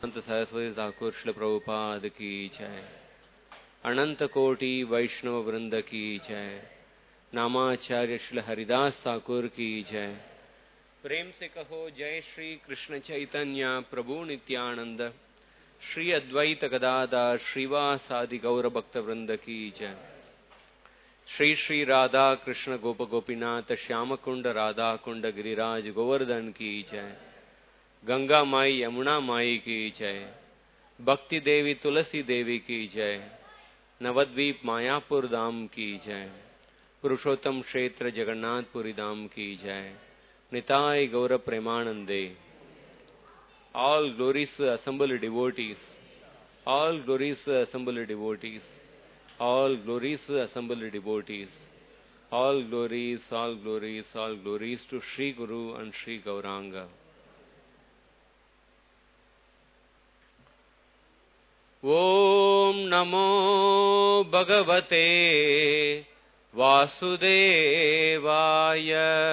संत सरस्वती ठाकुर श्री प्रभुपाद की जय। अनंत कोटि वैष्णव वृंद की जय। नामाचार्य श्री हरिदास ठाकुर की जय। प्रेम से कहो जय श्री कृष्ण चैतन्य प्रभु नित्यानंद श्री अद्वैत गदाधर श्रीवासादि गौर भक्त वृंद की जय। श्री श्री राधा कृष्ण गोप गोपीनाथ श्याम कुंड राधा कुंड गिरिराज गोवर्धन की जय। गंगा माई यमुना माई की जय। भक्ति देवी तुलसी देवी की जय। नवद्वीप मायापुर धाम की जय। पुरुषोत्तम क्षेत्र जगन्नाथपुरी धाम की जय। निताय गौर प्रेमानंदे। All glories assembled devotees. All glories assembled devotees. All glories assembled devotees. All glories, all glories, all glories to Sri Guru and Sri Gauranga. ओम नमो भगवते वासुदेवाय।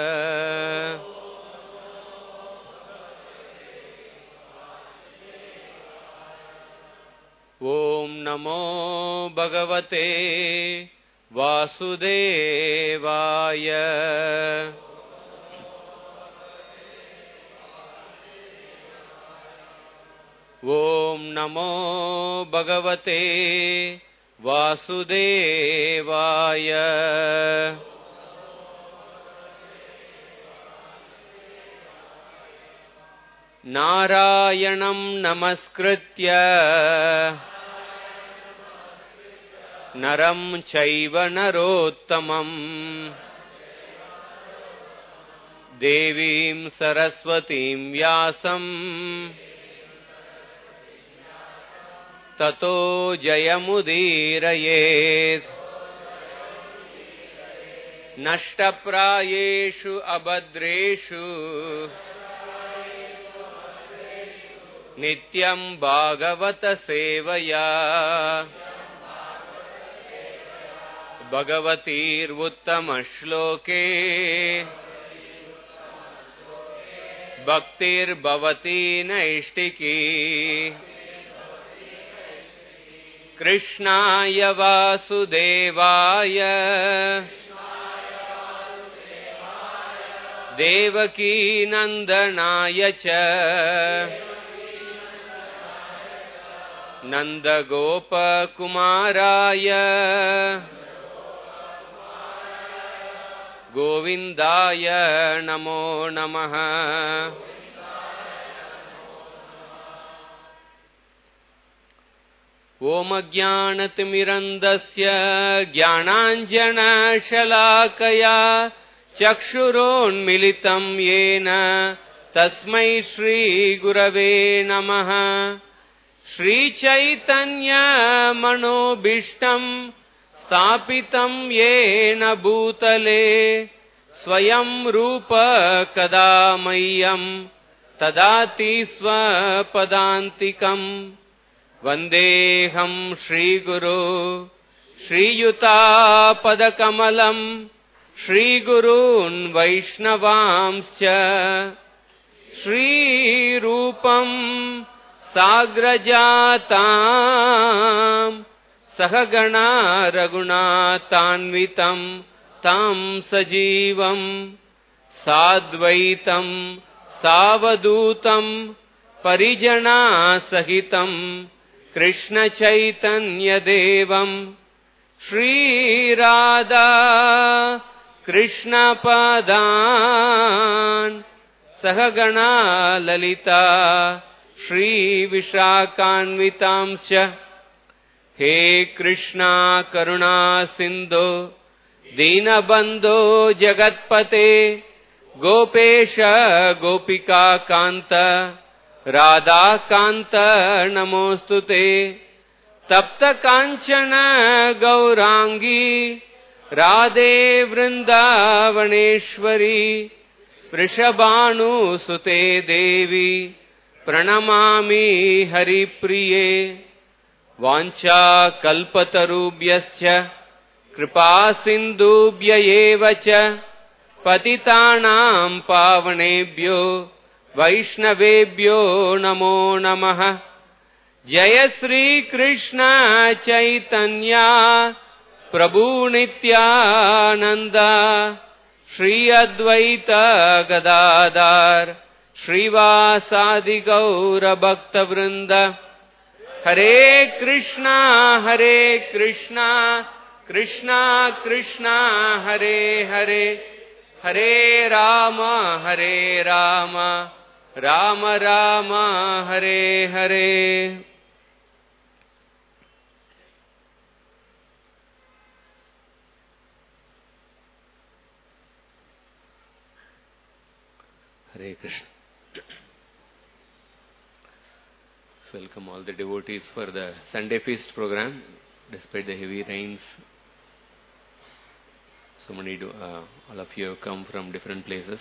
ओम नमो भगवते वासुदेवाय। ओम नमो भगवते वासुदेवाय। नारायणं नमस्कृत्य नरं चैव नरोत्तमं देवीं सरस्वतीं व्यासं ततो जयमुदीरयेत्। नष्टप्रायेषु अभद्रेषु नित्यं भागवत सेवया भगवतीर्वुत्तमश्लोके भक्तिर्भवती नैष्टिकी। कृष्णाय वासुदेवाय देवकी नंदनाय च नंदगोपकुमाराय गोविंदाय नमो नमः। ओम अज्ञानतिमिरन्धस्य ज्ञानाञ्जनशलाकया चक्षुरोन्मिलितं येन तस्मै श्रीगुरवे नमः। श्रीचैतन्यमनोभीष्टं स्थापितं येन भूतले स्वयं रूप कदा मह्यं ददाति स्वपदान्तिकम्। वन्देऽहं श्रीगुरो श्रीयुतापदकमलं श्रीगुरून् वैष्णवांश्च श्रीरूपं साग्रजातां सहगणा रघुनाथान्वितं तं सजीवं साद्वैतं सावधूतं परिजना सहितं कृष्ण चैतन्य देवं श्रीराधा कृष्ण पदान् सहगणा ललिता श्री विशाखान्वितांश्च। हे कृष्णा करुणा सिंधो दीनबंधो जगत्पते गोपेश गोपिका कांत राधा कांत नमोस्तुते। तप्त कांचन गौरांगी राधे वृंदावनेश्वरी वृषभानुसुते देवी प्रणमामि हरिप्रिये। वाञ्छा कल्पतरुभ्यश्च कृपा सिन्धुभ्य एव च पतितानां पावनेभ्यो वैष्णवेभ्यो नमो नमः। Jaya Sri Krishna Chaitanya Prabhu Nityananda Shri Advaita Gadadhar Shrivasadi Gaura Bhakta Vrinda Hare Krishna Krishna Krishna Hare Hare Hare Rama Rama Rama Hare Hare. Hare Krishna. Welcome all the devotees for the Sunday feast program. Despite the heavy rains, so many all of you have come from different places.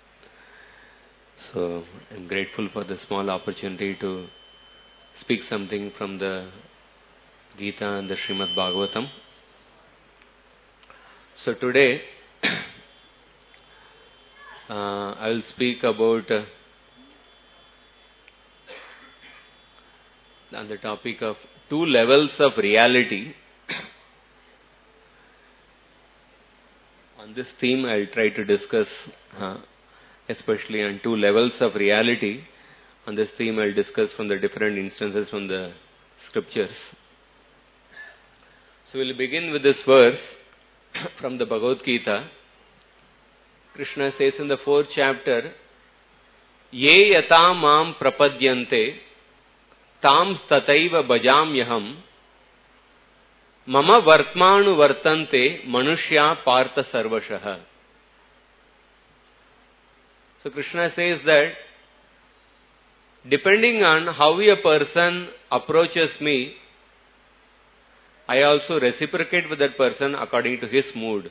So I am grateful for the small opportunity to speak something from the Gita and the Srimad Bhagavatam. So today I will speak about on the topic of two levels of reality. On this theme I will try to discuss especially on two levels of reality. On this theme I will discuss from the different instances from the scriptures. So we will begin with this verse from the Bhagavad Gita. Krishna says in the 4th chapter, Ye yata mam prapadyante tam stataiva bhajamyaham mama vartmanu vartante manushya partha sarvashaha. So Krishna says that depending on how a person approaches me, I also reciprocate with that person according to his mood.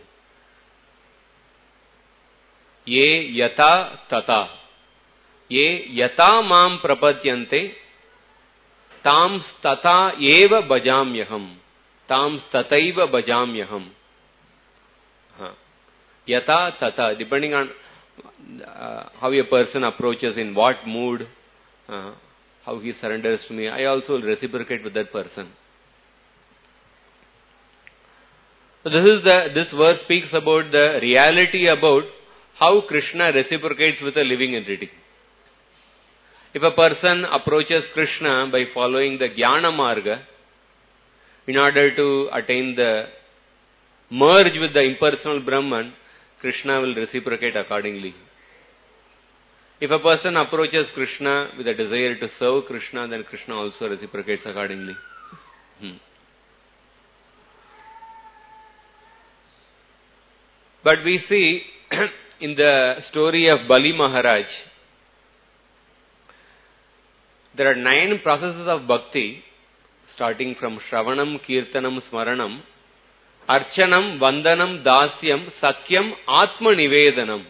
Ye yata tata. Ye yata mam prapadyante tam tata eva bhajamyaham. Tam tataiva bhajamyaham. Yata tata. Depending on how a person approaches, in what mood, how he surrenders to me, I also will reciprocate with that person. So this verse speaks about the reality about how Krishna reciprocates with a living entity. If a person approaches Krishna by following the Jnana Marga, in order to attain the merge with the impersonal Brahman, Krishna will reciprocate accordingly. If a person approaches Krishna with a desire to serve Krishna, then Krishna also reciprocates accordingly. But we see in the story of Bali Maharaj, there are 9 processes of bhakti, starting from Shravanam, Kirtanam, Smaranam, Archanam, Vandanam, Dasyam, Sakyam, Atma Nivedanam.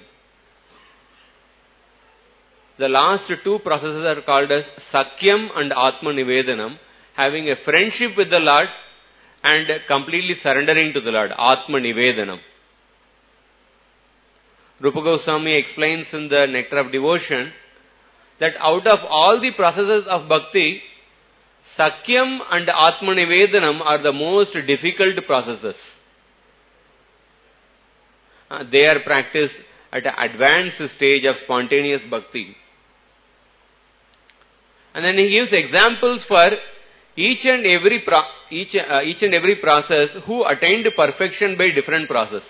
The last 2 processes are called as Sakyam and Atma Nivedanam, having a friendship with the Lord and completely surrendering to the Lord, Atma Nivedanam. Rupa Goswami explains in the Nectar of Devotion that out of all the processes of bhakti, Sakyam and Atma Nivedanam are the most difficult processes. They are practiced at an advanced stage of spontaneous bhakti. And then he gives examples for each and every process who attained perfection by different process.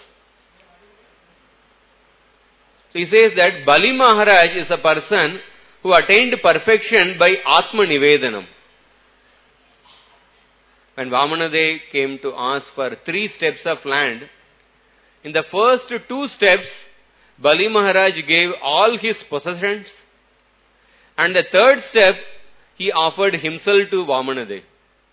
So he says that Bali Maharaj is a person who attained perfection by Atma Nivedanam. When Vamanadev came to ask for 3 steps of land, in the first 2 steps, Bali Maharaj gave all his possessions, and the 3rd step, he offered himself to Vamanadev.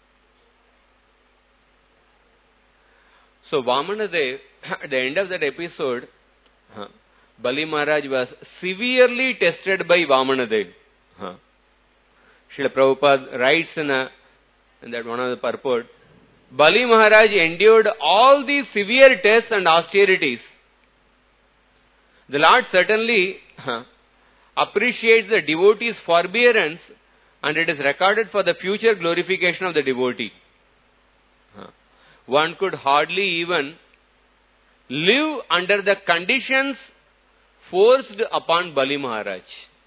So Vamanadev, at the end of that episode, Bali Maharaj was severely tested by Vamanadev. Srila Prabhupada writes in that one of the purport, Bali Maharaj endured all these severe tests and austerities. The Lord certainly appreciates the devotee's forbearance and it is recorded for the future glorification of the devotee. One could hardly even live under the conditions forced upon Bali Maharaj.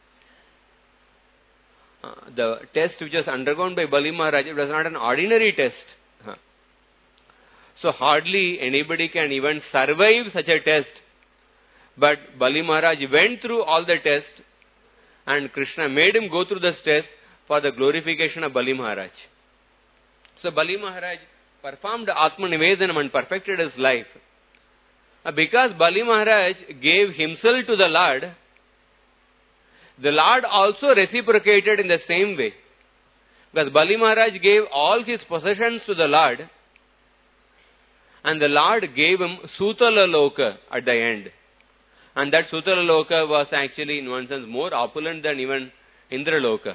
The test which was undergone by Bali Maharaj, it was not an ordinary test. So hardly anybody can even survive such a test. But Bali Maharaj went through all the tests, and Krishna made him go through this test for the glorification of Bali Maharaj. So Bali Maharaj performed Atma Nivedanam and perfected his life. Because Bali Maharaj gave himself to the Lord also reciprocated in the same way. Because Bali Maharaj gave all his possessions to the Lord, and the Lord gave him Sutala Loka at the end. And that Sutala Loka was actually, in one sense, more opulent than even Indra Loka.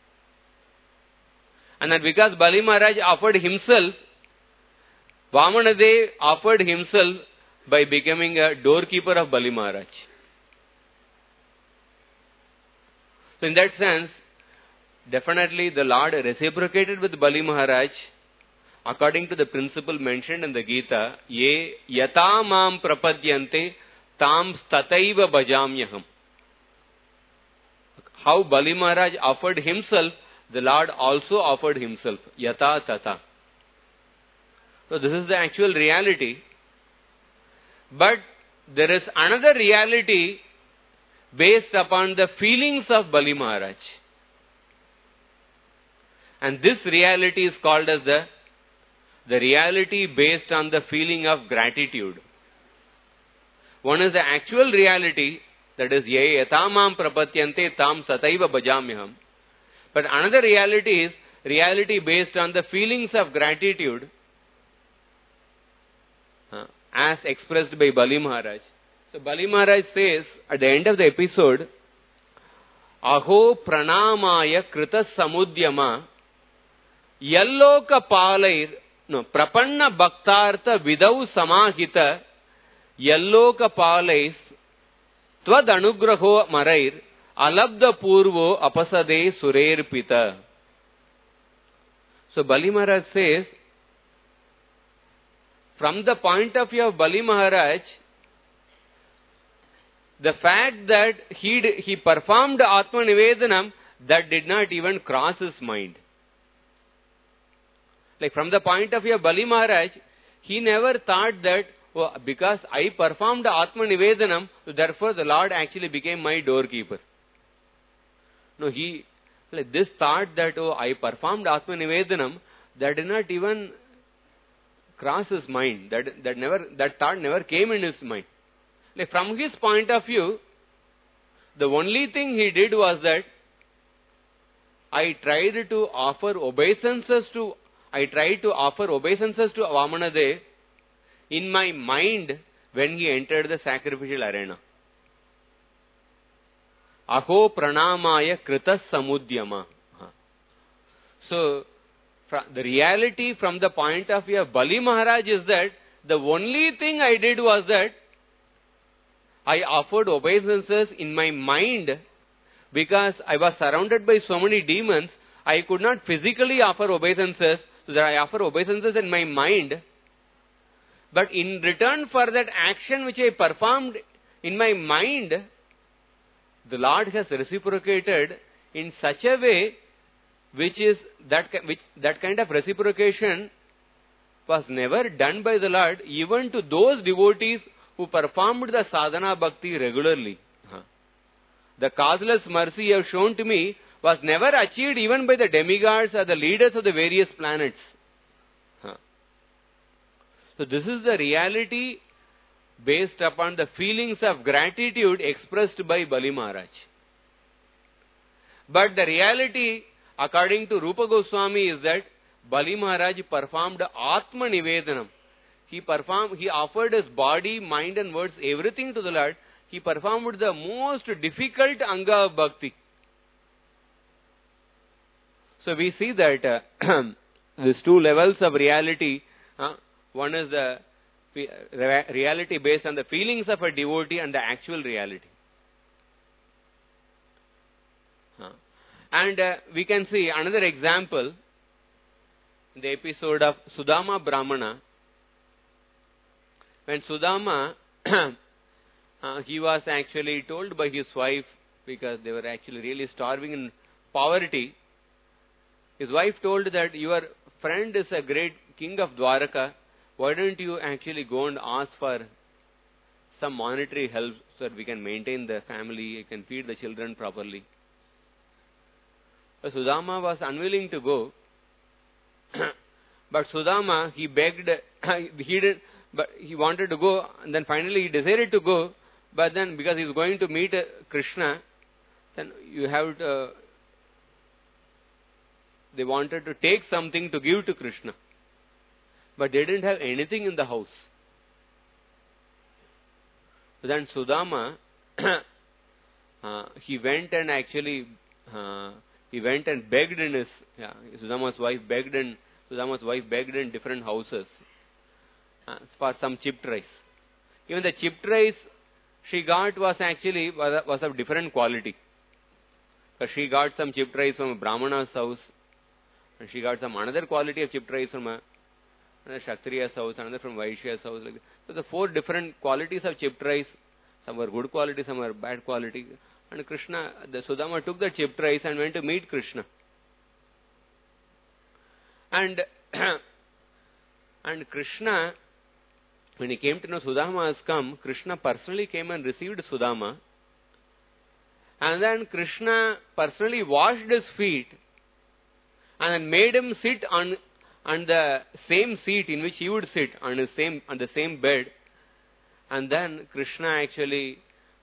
And that because Bali Maharaj offered himself, Vamanadev offered himself by becoming a doorkeeper of Bali Maharaj. So in that sense, definitely the Lord reciprocated with Bali Maharaj according to the principle mentioned in the Gita, Ye yata mam prapadyante tam stataiva bhajamyaham. How Bali Maharaj offered himself, the Lord also offered himself, yata tata. So this is the actual reality. But there is another reality based upon the feelings of Bali Maharaj. And this reality is called as the reality based on the feeling of gratitude. One is the actual reality, that is, ye yatamam prapatyante tam sataiva bhajamyaham. But another reality is reality based on the feelings of gratitude as expressed by Bali Maharaj. So Bali Maharaj says at the end of the episode, Aho pranamaya krita samudyama yalloka palair prapanna bhaktartha vidau samahita yalloka palais tvad anugraho marair alabda purvo apasade surer pita. So Bali Maharaj says, from the point of view of Bali Maharaj, the fact that he performed Atma Nivedanam, that did not even cross his mind. Like from the point of view of Bali Maharaj, he never thought that, oh, because I performed Atma Nivedanam, therefore the Lord actually became my doorkeeper. No, this thought that, oh, I performed Atma Nivedanam, that did not even cross his mind. That thought never came in his mind. Like from his point of view, the only thing he did was that I tried to offer obeisances to Vamanadev in my mind when he entered the sacrificial arena. Aho pranamaya krita samudyama. So, the reality from the point of view of Bali Maharaj is that the only thing I did was that I offered obeisances in my mind, because I was surrounded by so many demons. I could not physically offer obeisances, so that I offer obeisances in my mind. But in return for that action which I performed in my mind, the Lord has reciprocated in such a way which that kind of reciprocation was never done by the Lord even to those devotees who performed the sadhana bhakti regularly. The causeless mercy you have shown to me was never achieved even by the demigods or the leaders of the various planets. So this is the reality based upon the feelings of gratitude expressed by Bali Maharaj. But the reality, according to Rupa Goswami, is that Bali Maharaj performed Atma Nivedanam. He offered his body, mind and words, everything to the Lord. He performed the most difficult anga of bhakti. So we see that these two levels of reality, one is the reality based on the feelings of a devotee and the actual reality. And we can see another example in the episode of Sudama Brahmana. When Sudama, he was actually told by his wife, because they were actually really starving in poverty, his wife told that your friend is a great king of Dwaraka, why don't you actually go and ask for some monetary help so that we can maintain the family, you can feed the children properly. But Sudama was unwilling to go. But Sudama, he begged, he did, but he wanted to go, and then finally he decided to go, but then because he was going to meet Krishna, then you have to, they wanted to take something to give to Krishna. But they didn't have anything in the house. So then Sudama, he went and actually, he went and begged in his, Sudama's wife begged in different houses for some chipped rice. Even the chipped rice she got was actually was of different quality. Because she got some chipped rice from a Brahmana's house, and she got some another quality of chipped rice from another Kshatriya's house, another from Vaishya's house. Like that. So the 4 different qualities of chipped rice, some were good quality, some were bad quality. And Krishna, the Sudama took the chipped rice and went to meet Krishna. And Krishna, when he came to know Sudama has come, Krishna personally came and received Sudama. And then Krishna personally washed his feet and then made him sit on the same seat in which he would sit, on the same bed. And then Krishna actually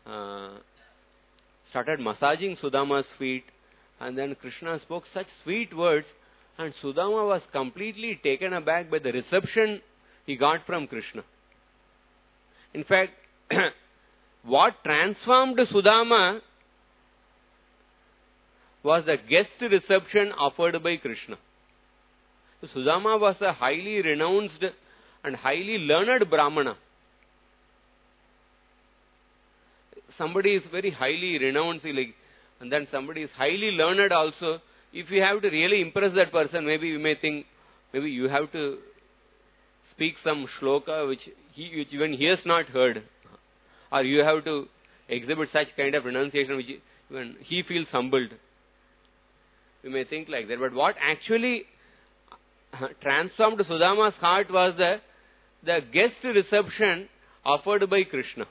started massaging Sudama's feet, and then Krishna spoke such sweet words, and Sudama was completely taken aback by the reception he got from Krishna. In fact, what transformed Sudama was the guest reception offered by Krishna. Sudama was a highly renounced and highly learned Brahmana. Somebody is very highly renounced, and then somebody is highly learned also. If you have to really impress that person, maybe you may think, maybe you have to speak some shloka which even he has not heard. Or you have to exhibit such kind of renunciation which even he feels humbled. You may think like that. But what actually transformed Sudama's heart was the guest reception offered by Krishna.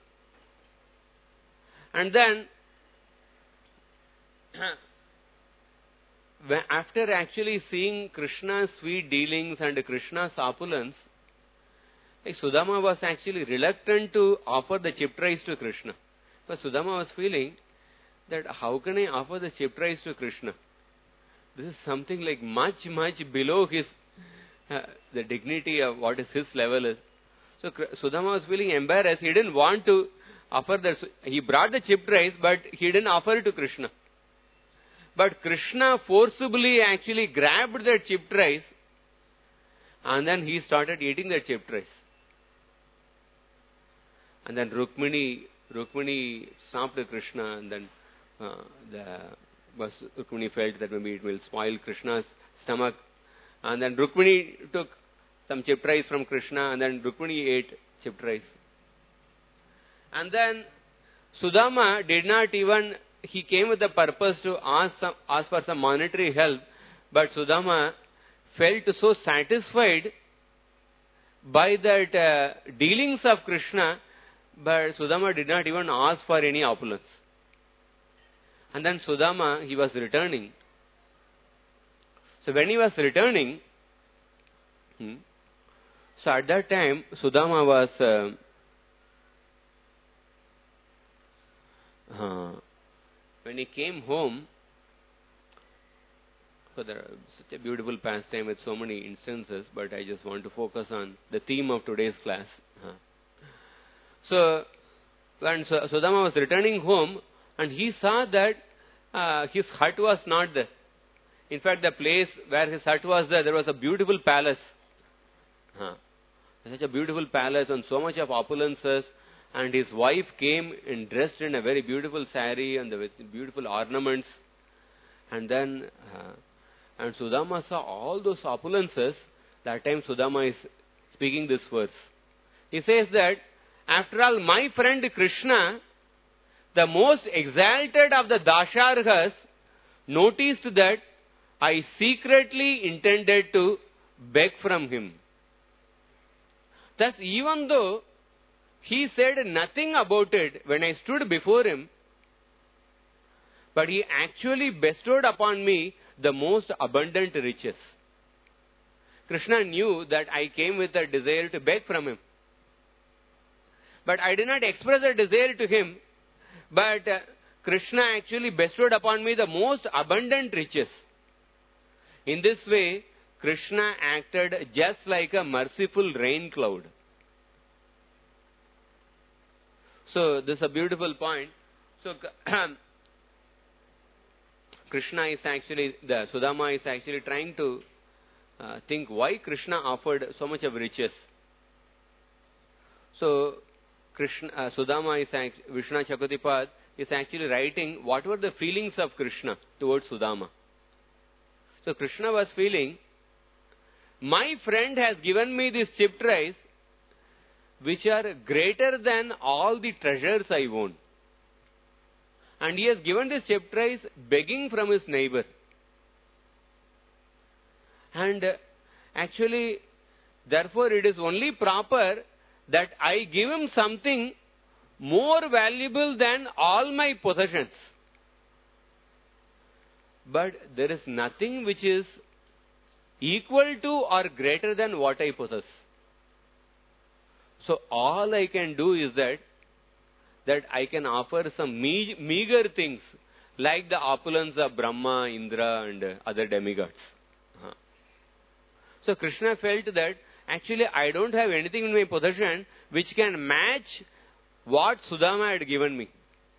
And then, after actually seeing Krishna's sweet dealings and Krishna's opulence, Sudama was actually reluctant to offer the chipped rice to Krishna. But Sudama was feeling that how can I offer the chipped rice to Krishna? This is something like much, much below his the dignity of what is his level is. So Sudama was feeling embarrassed. He didn't want to offer that. He brought the chipped rice, but he didn't offer it to Krishna. But Krishna forcibly actually grabbed that chipped rice, and then he started eating that chipped rice. And then Rukmini stopped Krishna, and then Rukmini felt that maybe it will spoil Krishna's stomach. And then Rukmini took some chipped rice from Krishna, and then Rukmini ate chipped rice. And then Sudama did not even, he came with the purpose to ask for some monetary help, but Sudama felt so satisfied by that dealings of Krishna, but Sudama did not even ask for any opulence. And then Sudama, he was returning. So when he was returning, so at that time, Sudama was, when he came home, so there is such a beautiful pastime with so many instances, but I just want to focus on the theme of today's class. So when Sudama was returning home, and he saw that his hut was not there. In fact, the place where his hut was there was a beautiful palace. Such a beautiful palace and so much of opulences. And his wife came and dressed in a very beautiful sari and with beautiful ornaments. And then, and Sudama saw all those opulences. That time Sudama is speaking this verse. He says that, after all, my friend Krishna, the most exalted of the Dasharhas, noticed that I secretly intended to beg from him. Thus, even though he said nothing about it when I stood before him, but he actually bestowed upon me the most abundant riches. Krishna knew that I came with a desire to beg from him. But I did not express a desire to him, but Krishna actually bestowed upon me the most abundant riches. In this way, Krishna acted just like a merciful rain cloud. So, this is a beautiful point. So, Krishna is actually, Sudama is actually trying to think why Krishna offered so much of riches. So, Sudama is Vishwanath Chakravartipad is actually writing what were the feelings of Krishna towards Sudama. So, Krishna was feeling, my friend has given me this chipped rice, which are greater than all the treasures I own. And he has given this chipped rice begging from his neighbor. And actually, therefore, it is only proper that I give him something more valuable than all my possessions. But there is nothing which is equal to or greater than what I possess. So all I can do is that I can offer some meager things like the opulence of Brahma, Indra and other demigods. So Krishna felt that actually I don't have anything in my possession which can match what Sudama had given me.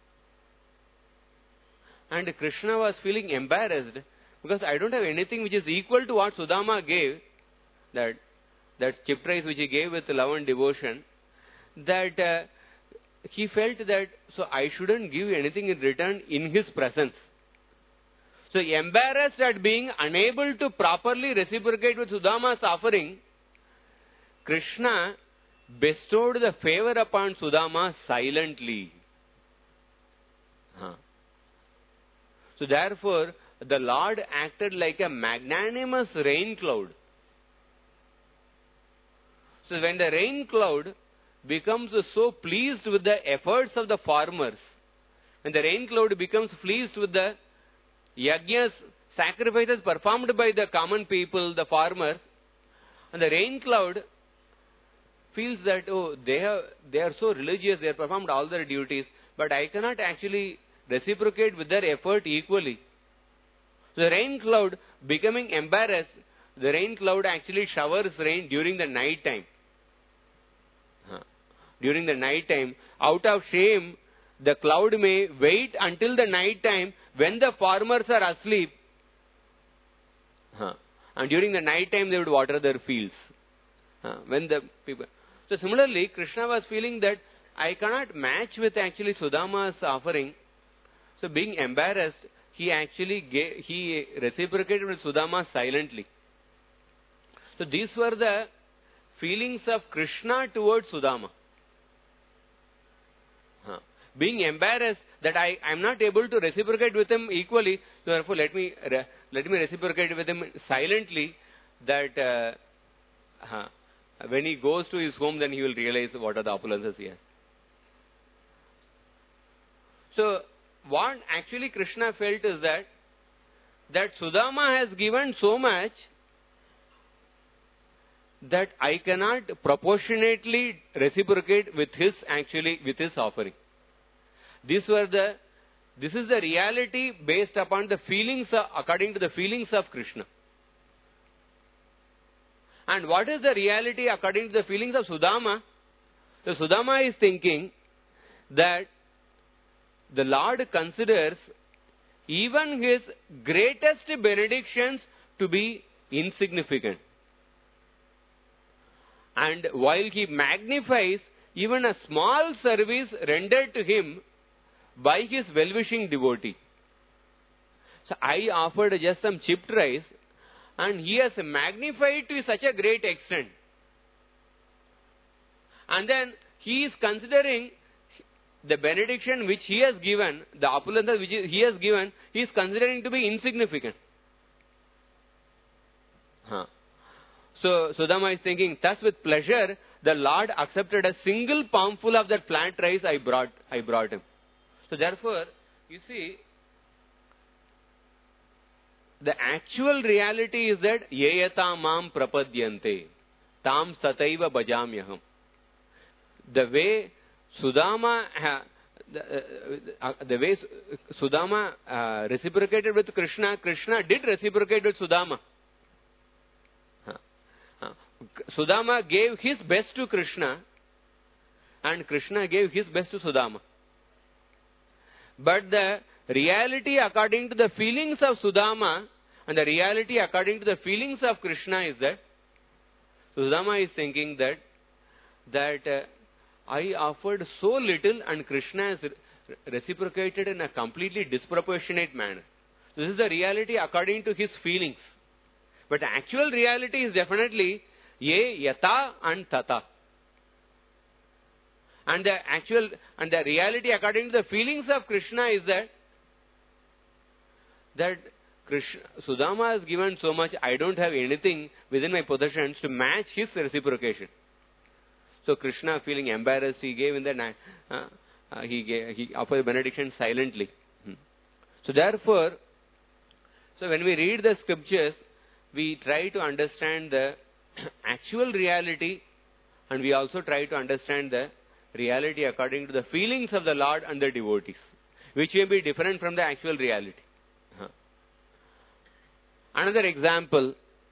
And Krishna was feeling embarrassed because I don't have anything which is equal to what Sudama gave, that chipped rice which he gave with love and devotion, that he felt that, so I shouldn't give anything in return in his presence. So embarrassed at being unable to properly reciprocate with Sudama's offering, Krishna bestowed the favor upon Sudama silently. So therefore, the Lord acted like a magnanimous rain cloud. So when the rain cloud becomes so pleased with the efforts of the farmers, when the rain cloud becomes pleased with the yajnas, sacrifices performed by the common people, the farmers, and the rain cloud feels that, oh, they are so religious, they have performed all their duties, but I cannot actually reciprocate with their effort equally. The rain cloud, becoming embarrassed, the rain cloud actually showers rain during the night time. During the night time, out of shame, the cloud may wait until the night time when the farmers are asleep. And during the night time, they would water their fields. When the people. So similarly, Krishna was feeling that I cannot match with actually Sudama's offering. So being embarrassed, he reciprocated with Sudama silently. So these were the feelings of Krishna towards Sudama. Being embarrassed that I am not able to reciprocate with him equally, therefore let me reciprocate with him silently, that when he goes to his home, then he will realize what are the opulences he has. So what actually Krishna felt is that Sudama has given so much that I cannot proportionately reciprocate with his offering. This is the reality based upon the feelings, according to the feelings of Krishna. And what is the reality according to the feelings of Sudama? So Sudama is thinking that the Lord considers even his greatest benedictions to be insignificant. And while he magnifies even a small service rendered to him by his well-wishing devotee. So I offered just some chipped rice, and he has magnified to such a great extent. And then he is considering the benediction which he has given, the opulence which he has given, he is considering to be insignificant. So Sudama is thinking, thus with pleasure, the Lord accepted a single palmful of that plant rice I brought him. So therefore, you see, the actual reality is that yeyata mam prapadyante tam sataiva bhajamyaham. The way Sudama reciprocated with Krishna, Krishna did reciprocate with Sudama. Sudama gave his best to Krishna, and Krishna gave his best to Sudama. But the reality according to the feelings of Sudama and the reality according to the feelings of Krishna is that Sudama is thinking that I offered so little and Krishna has reciprocated in a completely disproportionate manner. This is the reality according to his feelings. But the actual reality is definitely ye, yata and tata. And the reality according to the feelings of Krishna is that Krishna, Sudama has given so much, I don't have anything within my possessions to match his reciprocation. So Krishna, feeling embarrassed, he gave in the night. He offered benediction silently. So therefore, when we read the scriptures, we try to understand the actual reality, and we also try to understand the reality according to the feelings of the Lord and the devotees, which may be different from the actual reality. Another example.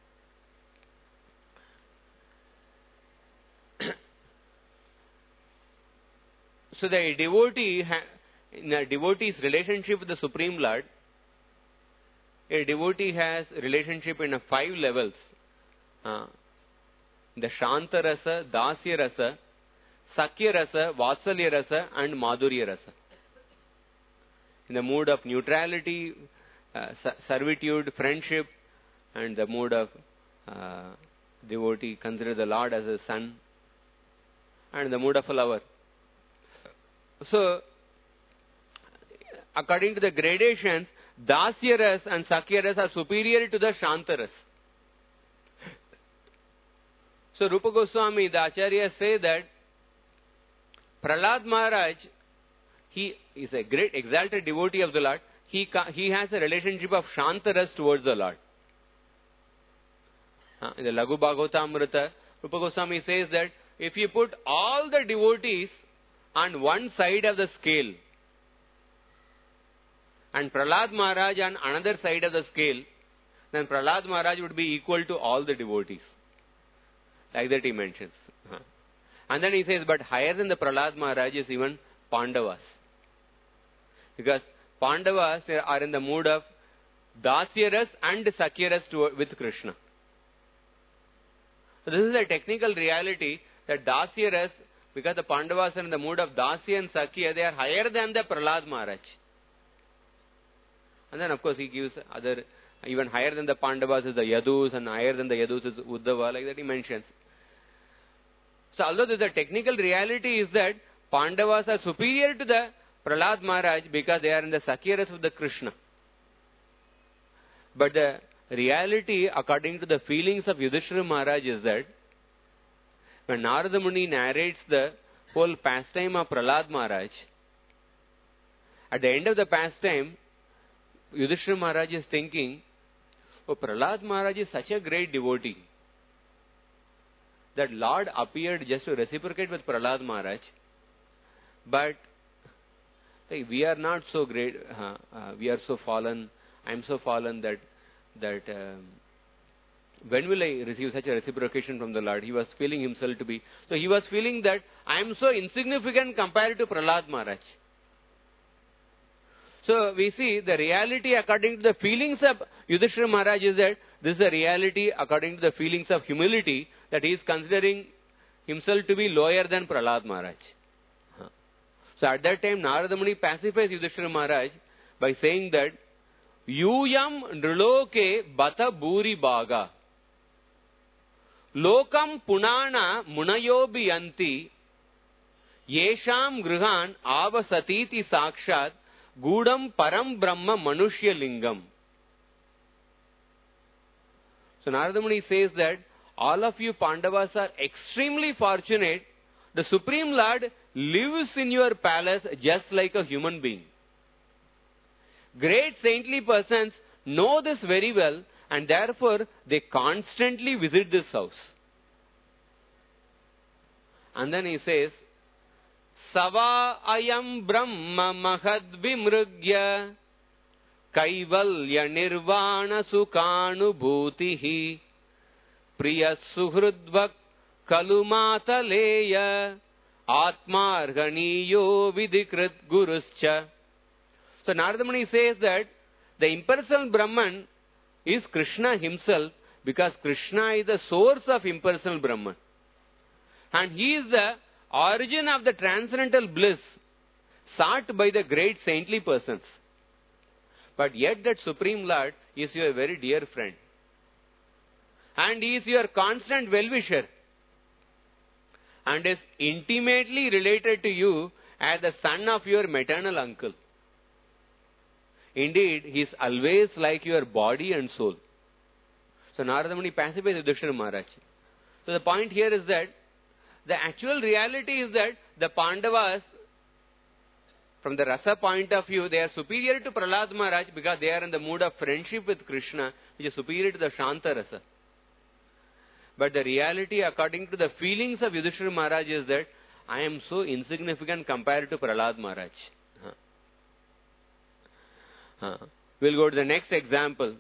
So the devotee, in a devotee's relationship with the Supreme Lord, a devotee has relationship in 5 levels. The Shanta Rasa, Dasya Rasa, Sakya Rasa, Vasalya Rasa and Madhurya Rasa. In the mood of neutrality, servitude, friendship, and the mood of devotee consider the Lord as a son, and the mood of a lover. So, according to the gradations, Dasya Ras and Sakya Ras are superior to the Shanta Ras. So, Rupa Goswami, the Acharyas say that Prahlad Maharaj, he is a great exalted devotee of the Lord. He has a relationship of Shanta Ras towards the Lord. In the Laghu Bhagavatamrita, Rupa Goswami says that if you put all the devotees on one side of the scale and Prahlad Maharaj on another side of the scale, then Prahlad Maharaj would be equal to all the devotees. Like that he mentions. And then he says, but higher than the Prahlad Maharaj is even Pandavas. Because Pandavas are in the mood of Dasya Ras and Sakya Ras with Krishna. So this is a technical reality that Dasya Ras, because the Pandavas are in the mood of Dasya and Sakya, they are higher than the Prahlad Maharaj. And then of course he gives other, even higher than the Pandavas is the Yadus, and higher than the Yadus is Uddhava, like that he mentions. So although the technical reality is that Pandavas are superior to the Prahlad Maharaj because they are in the Sakya Ras of the Krishna. But the reality according to the feelings of Yudhishthira Maharaj is that when Narada Muni narrates the whole pastime of Prahlad Maharaj, at the end of the pastime, Yudhishthira Maharaj is thinking, oh, Prahlad Maharaj is such a great devotee that Lord appeared just to reciprocate with Prahlad Maharaj, but we are not so great, we are so fallen, I am so fallen that when will I receive such a reciprocation from the Lord? He was feeling himself to be, so he was feeling that I am so insignificant compared to Prahlad Maharaj. So we see the reality according to the feelings of Yudhishthira Maharaj is that this is the reality according to the feelings of humility, that he is considering himself to be lower than Prahlad Maharaj. So at that time Narada Muni pacifies Yudhishthira Maharaj by saying that, Yuyam nriloke bata buri baga. Lokam punana munayobi yanti. Yesham grihan avasatiti sakshat. Gudam param brahma manushya lingam. So Narada Muni says that all of you Pandavas are extremely fortunate. The Supreme Lord lives in your palace just like a human being. Great saintly persons know this very well, and therefore they constantly visit this house. And then he says, Sava ayam brahma mahad vimrugya kaivalya nirvana sukanu bhutihi priya suhrudvak kalumataleya atmarganiyo vidikrit guruscha. So Narada Muni says that the impersonal Brahman is Krishna himself, because Krishna is the source of impersonal Brahman. And he is the origin of the transcendental bliss sought by the great saintly persons. But yet that Supreme Lord is your very dear friend. And he is your constant well-wisher. And is intimately related to you as the son of your maternal uncle. Indeed, he is always like your body and soul. So Narada Muni pacifies Yudhishthira Maharaj. So the point here is that the actual reality is that the Pandavas, from the rasa point of view, they are superior to Prahlad Maharaj because they are in the mood of friendship with Krishna, which is superior to the Shanta rasa. But the reality, according to the feelings of Yudhishthira Maharaj, is that I am so insignificant compared to Prahlad Maharaj. We'll go to the next example.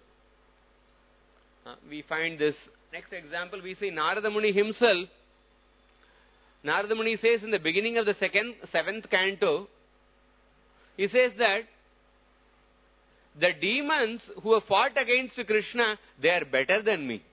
We find this next example. We see Narada Muni himself. Narada Muni says in the beginning of the seventh canto, he says that the demons who have fought against Krishna, they are better than me.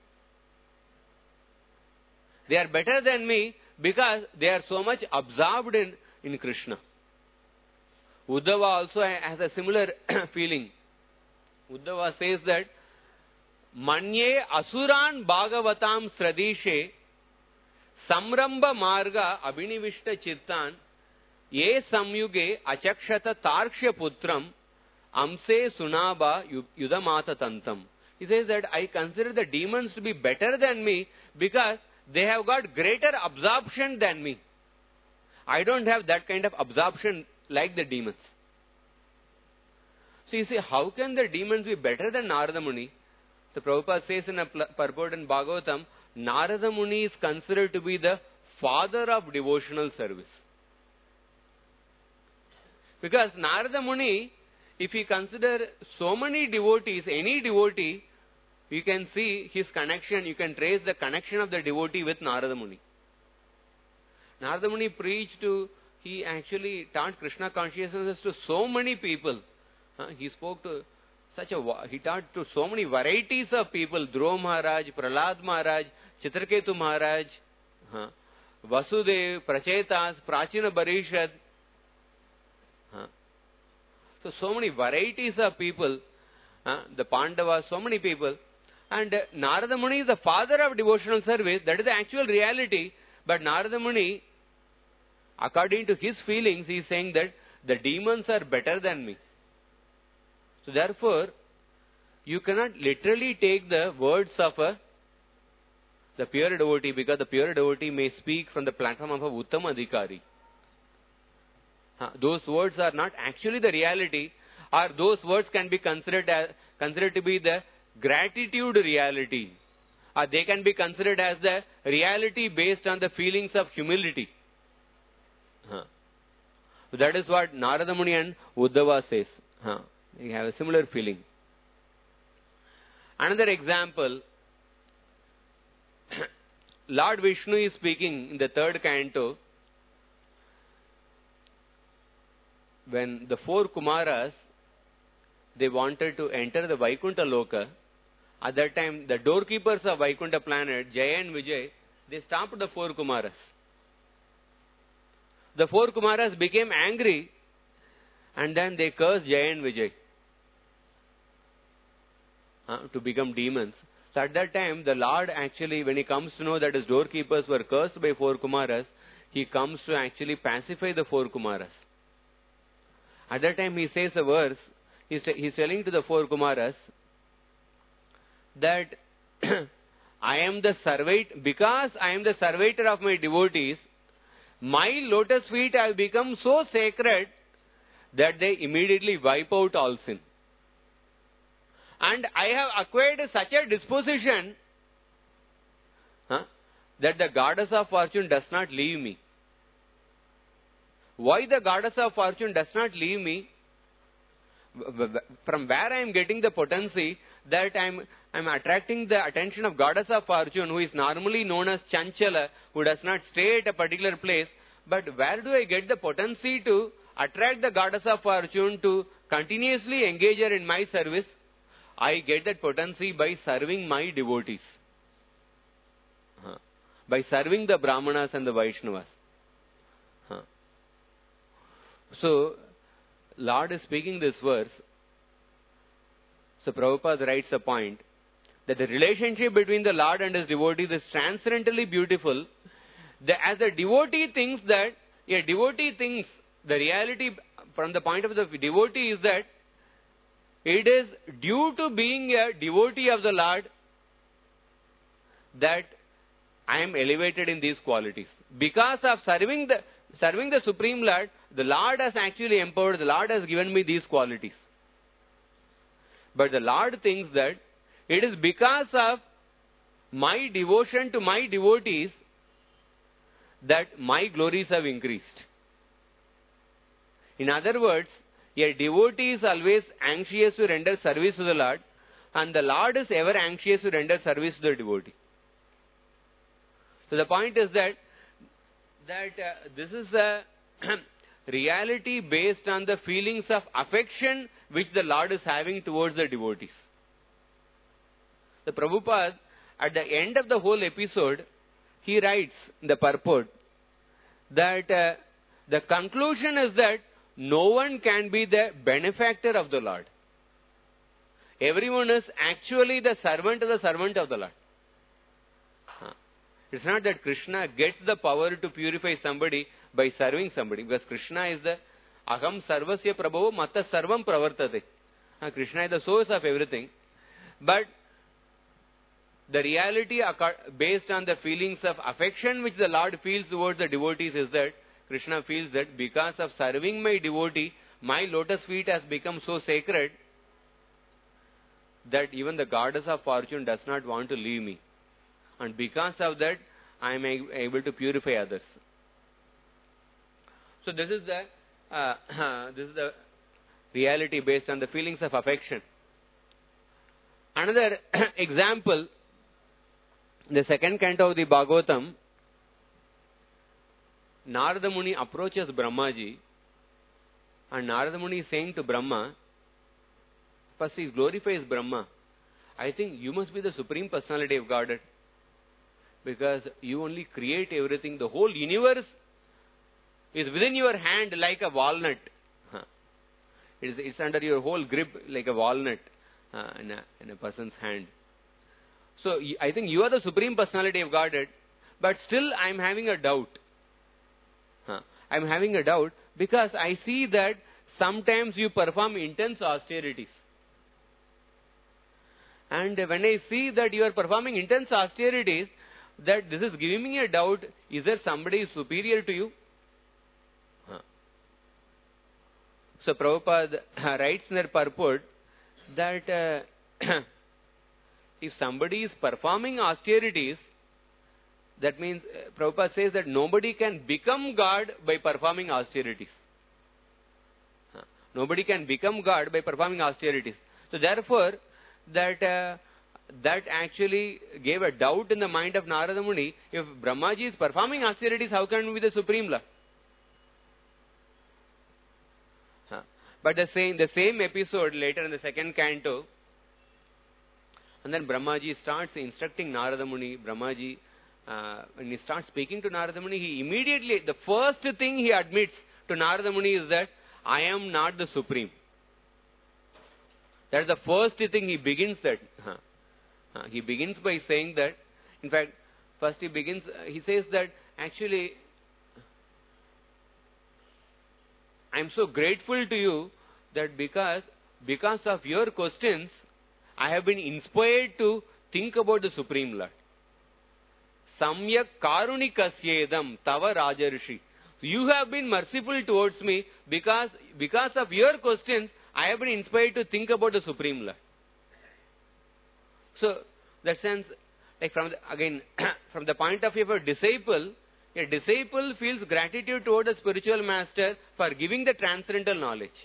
They are better than me because they are so much absorbed in Krishna. Uddhava also has a similar feeling. Uddhava says that Manye asuran bhagavatam sradishe samramba marga abhinivishta chittan ye samyuge achakshata tarkshya putram amse sunaba yudamata tantam. He says that I consider the demons to be better than me because they have got greater absorption than me. I don't have that kind of absorption like the demons. So you see, how can the demons be better than Narada Muni? The Prabhupada says in a purport in Bhagavatam, Narada Muni is considered to be the father of devotional service. Because Narada Muni, if you consider so many devotees, any devotee, you can see his connection, you can trace the connection of the devotee with Narada Muni. Narada Muni he actually taught Krishna consciousness to so many people. He spoke to he taught to so many varieties of people. Dhruva Maharaj, Prahlad Maharaj, Chitraketu Maharaj, Vasudev, Prachetas, Prachina Barishad. So many varieties of people, the Pandavas, so many people. And Narada Muni is the father of devotional service. That is the actual reality. But Narada Muni, according to his feelings, he is saying that the demons are better than me. So therefore, you cannot literally take the words of the pure devotee, because the pure devotee may speak from the platform of a Uttama Adhikari. Those words are not actually the reality, or those words can be considered to be the gratitude reality, or they can be considered as the reality based on the feelings of humility. So that is what Narada Muni and Uddhava says. They have a similar feeling. Another example, Lord Vishnu is speaking in the third canto when the four Kumaras, they wanted to enter the Vaikuntha Loka. At that time, the doorkeepers of Vaikuntha planet, Jaya and Vijay, they stopped the four Kumaras. The four Kumaras became angry and then they cursed Jaya and Vijay. to become demons. So at that time, the Lord actually, when he comes to know that his doorkeepers were cursed by 4 Kumaras, he comes to actually pacify the 4 Kumaras. At that time, he says a verse, he's telling to the 4 Kumaras that I am the servant, because I am the servitor of my devotees, my lotus feet have become so sacred that they immediately wipe out all sin. And I have acquired such a disposition that the goddess of fortune does not leave me. Why the goddess of fortune does not leave me? From where I am getting the potency that I am attracting the attention of goddess of fortune, who is normally known as Chanchala, who does not stay at a particular place. But where do I get the potency to attract the goddess of fortune to continuously engage her in my service? I get that potency by serving my devotees. By serving the Brahmanas and the Vaishnavas. So, Lord is speaking this verse. So, Prabhupada writes a point that the relationship between the Lord and his devotees is transcendently beautiful. As the devotee thinks that, the reality from the point of the devotee is that it is due to being a devotee of the Lord that I am elevated in these qualities. Because of serving the Supreme Lord, the Lord has actually empowered, the Lord has given me these qualities. But the Lord thinks that it is because of my devotion to my devotees that my glories have increased. In other words, a devotee is always anxious to render service to the Lord, and the Lord is ever anxious to render service to the devotee. So the point is that this is a reality based on the feelings of affection which the Lord is having towards the devotees. The Prabhupada, at the end of the whole episode, he writes in the purport that the conclusion is that no one can be the benefactor of the Lord. Everyone is actually the servant of the Lord. It's not that Krishna gets the power to purify somebody by serving somebody, because Krishna is the Aham Sarvasya Prabhavo Matta Sarvam Pravartate. Krishna is the source of everything. But the reality based on the feelings of affection which the Lord feels towards the devotees is that Krishna feels that because of serving my devotee, my lotus feet has become so sacred that even the goddess of fortune does not want to leave me. And because of that, I am able to purify others. So this is the reality based on the feelings of affection. Another example, the second canto of the Bhagavatam, Narada Muni approaches Brahmaji, and Narada Muni is saying to Brahma, first he glorifies Brahma. I think you must be the Supreme Personality of Godhead, because you only create everything. The whole universe is within your hand like a walnut. It's under your whole grip like a walnut in a person's hand. So I think you are the Supreme Personality of Godhead, but still I am having a doubt. I am having a doubt because I see that sometimes you perform intense austerities. And when I see that you are performing intense austerities, that this is giving me a doubt, is there somebody superior to you? So Prabhupada writes in their purport that if somebody is performing austerities, that means Prabhupada says that nobody can become God by performing austerities. Nobody can become God by performing austerities. So therefore, that actually gave a doubt in the mind of Narada Muni. If Brahmaji is performing austerities, how can he be the Supreme Lord? But the same episode later in the second canto, and then Brahmaji starts instructing Narada Muni. Brahmaji, when he starts speaking to Narada Muni, he immediately, the first thing he admits to Narada Muni is that I am not the Supreme. That is the first thing he begins that. He begins by saying that, in fact, first he says that actually, I am so grateful to you that because of your questions, I have been inspired to think about the Supreme Lord. Samyak karunikasyeedam tava rajarishi. You have been merciful towards me because of your questions, I have been inspired to think about the Supreme Lord. So, that sense, like from the point of view of a disciple feels gratitude toward the spiritual master for giving the transcendental knowledge.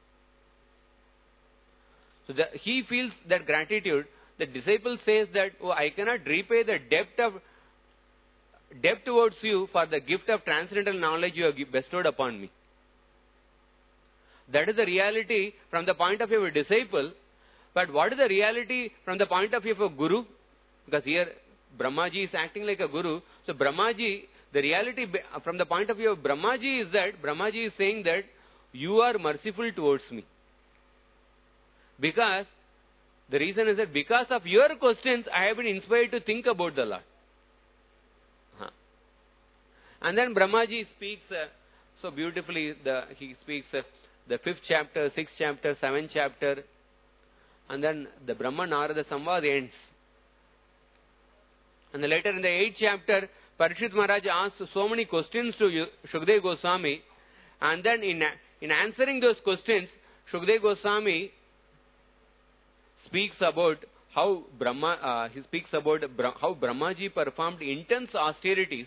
So, he feels that gratitude. The disciple says that, oh, I cannot repay the debt towards you for the gift of transcendental knowledge you have bestowed upon me. That is the reality from the point of view of a disciple. But what is the reality from the point of view of a guru? Because here Brahmaji is acting like a guru. So Brahmaji, the reality from the point of view of Brahmaji is that Brahmaji is saying that you are merciful towards me. Because the reason is that because of your questions, I have been inspired to think about the Lord. And then Brahmaji speaks so beautifully. He speaks the 5th chapter, 6th chapter, 7th chapter. And then the Brahma Narada Samvad ends. And then later in the 8th chapter, Parikshit Maharaj asks so many questions to Shukdev Goswami. And then in answering those questions, Shukdev Goswami speaks about how Brahmaji performed intense austerities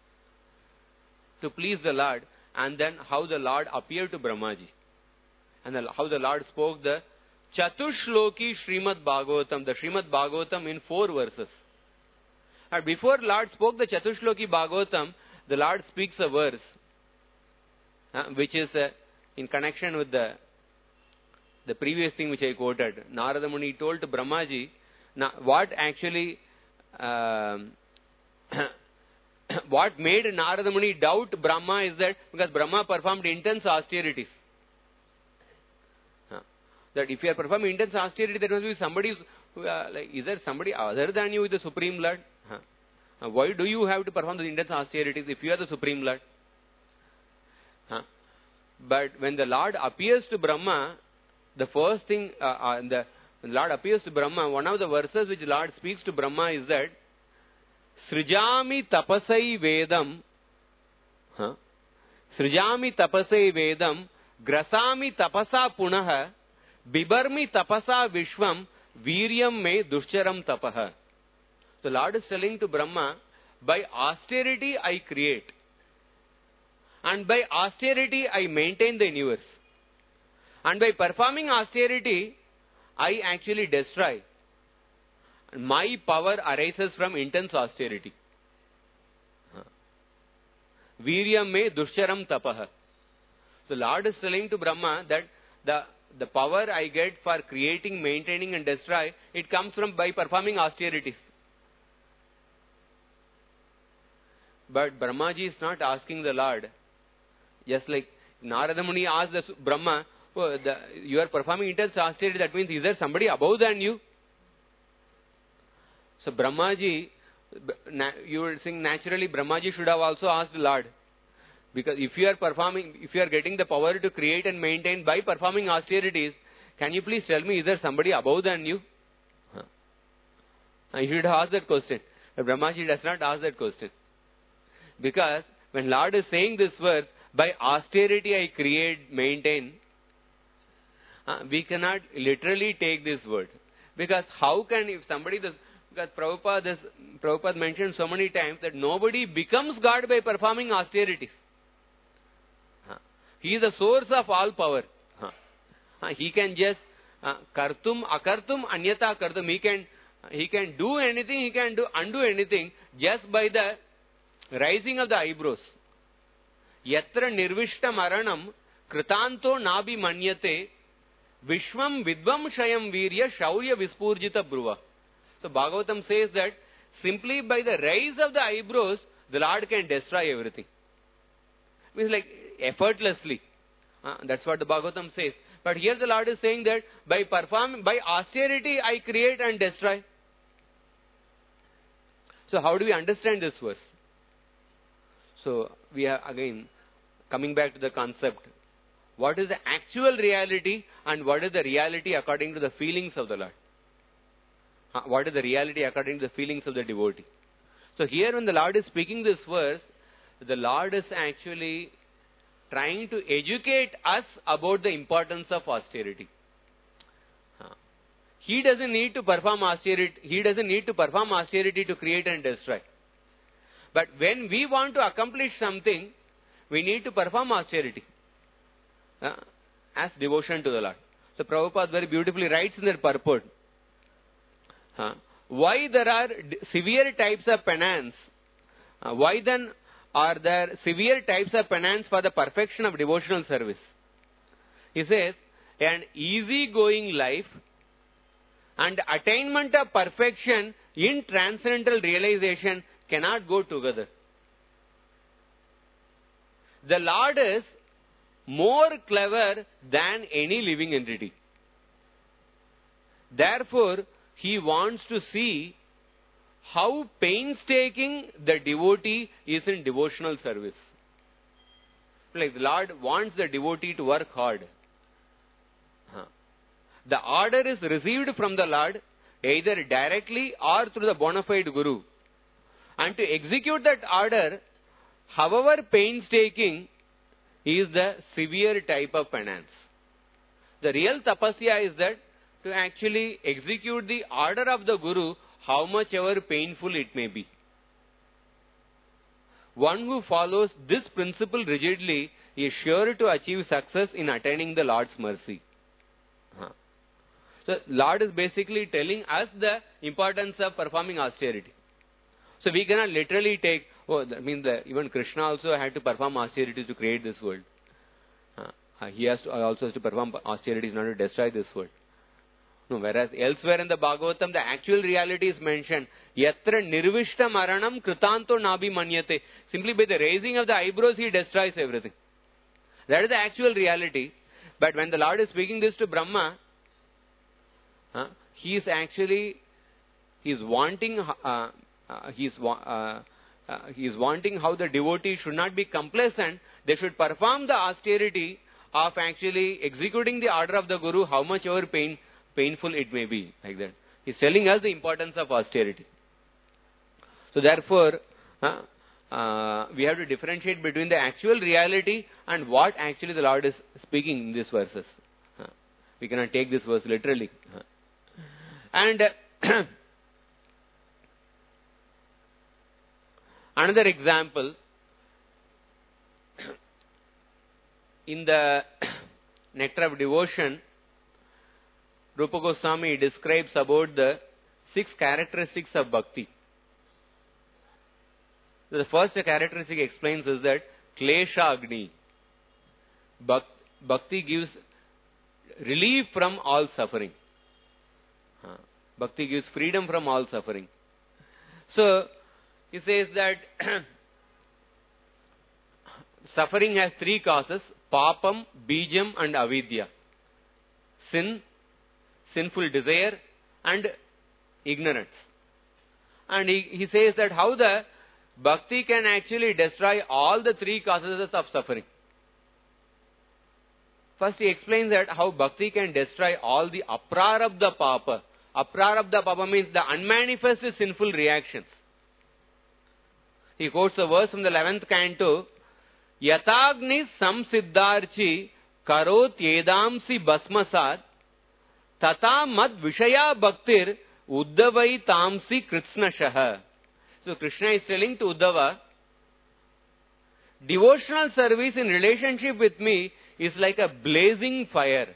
to please the Lord, and then how the Lord appeared to Brahmaji, and how the Lord spoke the Chatushloki Srimad Bhagavatam, the Srimad Bhagavatam in 4 verses. And before Lord spoke the Chatushloki Bhagavatam, the Lord speaks a verse, which is in connection with the previous thing which I quoted. Narada Muni told to Brahmaji, what actually what made Narada Muni doubt Brahma is that because Brahma performed intense austerities. That if you are performing intense austerity, there must be somebody, is there somebody other than you, the Supreme Lord? Why do you have to perform those intense austerities if you are the Supreme Lord? But when the Lord appears to Brahma, the first thing, when the Lord appears to Brahma, one of the verses which the Lord speaks to Brahma is that Srijami tapasai vedam, Srijami tapasai vedam, Grasami tapasa punaha, Bibarmi tapasa vishwam, Viryam me dushcharam tapaha. The Lord is telling to Brahma, by austerity I create, and by austerity I maintain the universe, and by performing austerity I actually destroy. My power arises from intense austerity. Viryam me dushcharam tapaha. The Lord is telling to Brahma that the power I get for creating, maintaining and destroy, it comes from by performing austerities. But Brahmaji is not asking the Lord. Just like Narada Muni asked the Brahma, oh, you are performing intense austerity, that means is there somebody above than you? So Brahmaji, you were saying naturally Brahmaji should have also asked the Lord. Because if you are getting the power to create and maintain by performing austerities, can you please tell me, is there somebody above than you? You should ask that question. But Brahmaji does not ask that question. Because when Lord is saying this verse, by austerity I create, maintain, we cannot literally take this word. Because how can, if somebody does, because Prabhupada mentioned so many times that nobody becomes God by performing austerities. He is the source of all power. He can just kartum, akartum, anyata kartum. He can do anything, he can undo anything just by the rising of the eyebrows. Yatra nirvishta maranam kritanto nabi manyate vishwam vidvam shayam virya shaurya vispurjita bruva. So Bhagavatam says that simply by the rise of the eyebrows, the Lord can destroy everything. It means like effortlessly. That's what the Bhagavatam says. But here the Lord is saying that by austerity I create and destroy. So how do we understand this verse? So we are again coming back to the concept. What is the actual reality and what is the reality according to the feelings of the Lord? What is the reality according to the feelings of the devotee? So here when the Lord is speaking this verse, the Lord is actually trying to educate us about the importance of austerity. He doesn't need to perform austerity. He doesn't need to perform austerity to create and destroy. But when we want to accomplish something, we need to perform austerity as devotion to the Lord. So Prabhupada very beautifully writes in their purport, why there are severe types of penance? Why then are there severe types of penance for the perfection of devotional service? He says, an easy-going life and attainment of perfection in transcendental realization cannot go together. The Lord is more clever than any living entity. Therefore, He wants to see how painstaking the devotee is in devotional service. Like the Lord wants the devotee to work hard. The order is received from the Lord either directly or through the bona fide Guru. And to execute that order, however painstaking, is the severe type of penance. The real tapasya is that to actually execute the order of the Guru, how much ever painful it may be. One who follows this principle rigidly is sure to achieve success in attaining the Lord's mercy. So, Lord is basically telling us the importance of performing austerity. So, we cannot literally take, that means even Krishna also had to perform austerity to create this world. He also has to perform austerities in order to destroy this world. No, whereas elsewhere in the Bhagavatam, the actual reality is mentioned. Yatra nirvishta maranam kritanto nabi manyate. Simply by the raising of the eyebrows, he destroys everything. That is the actual reality. But when the Lord is speaking this to Brahma, he is wanting how the devotee should not be complacent. They should perform the austerity of actually executing the order of the Guru, how much ever painful it may be, like that. He is telling us the importance of austerity. So therefore, we have to differentiate between the actual reality and what actually the Lord is speaking in these verses. We cannot take this verse literally. And another example, in the Nectar of Devotion, Rupa Goswami describes about the 6 characteristics of bhakti. The first characteristic explains is that Klesha Agni. Bhakti gives relief from all suffering. Bhakti gives freedom from all suffering. So, he says that suffering has 3 causes: papam, bijam and avidya. Sin, sinful desire and ignorance. And he says that how the bhakti can actually destroy all the 3 causes of suffering. First he explains that how bhakti can destroy all the aprarabdha papa. Aprarabdha papa means the unmanifested sinful reactions. He quotes a verse from the 11th canto, Yatagni samsiddharchi karot yedamsi basmasat tata mad vishaya bhaktir uddhavai tamsi kritsnashaha. So Krishna is telling to Uddhava, devotional service in relationship with me is like a blazing fire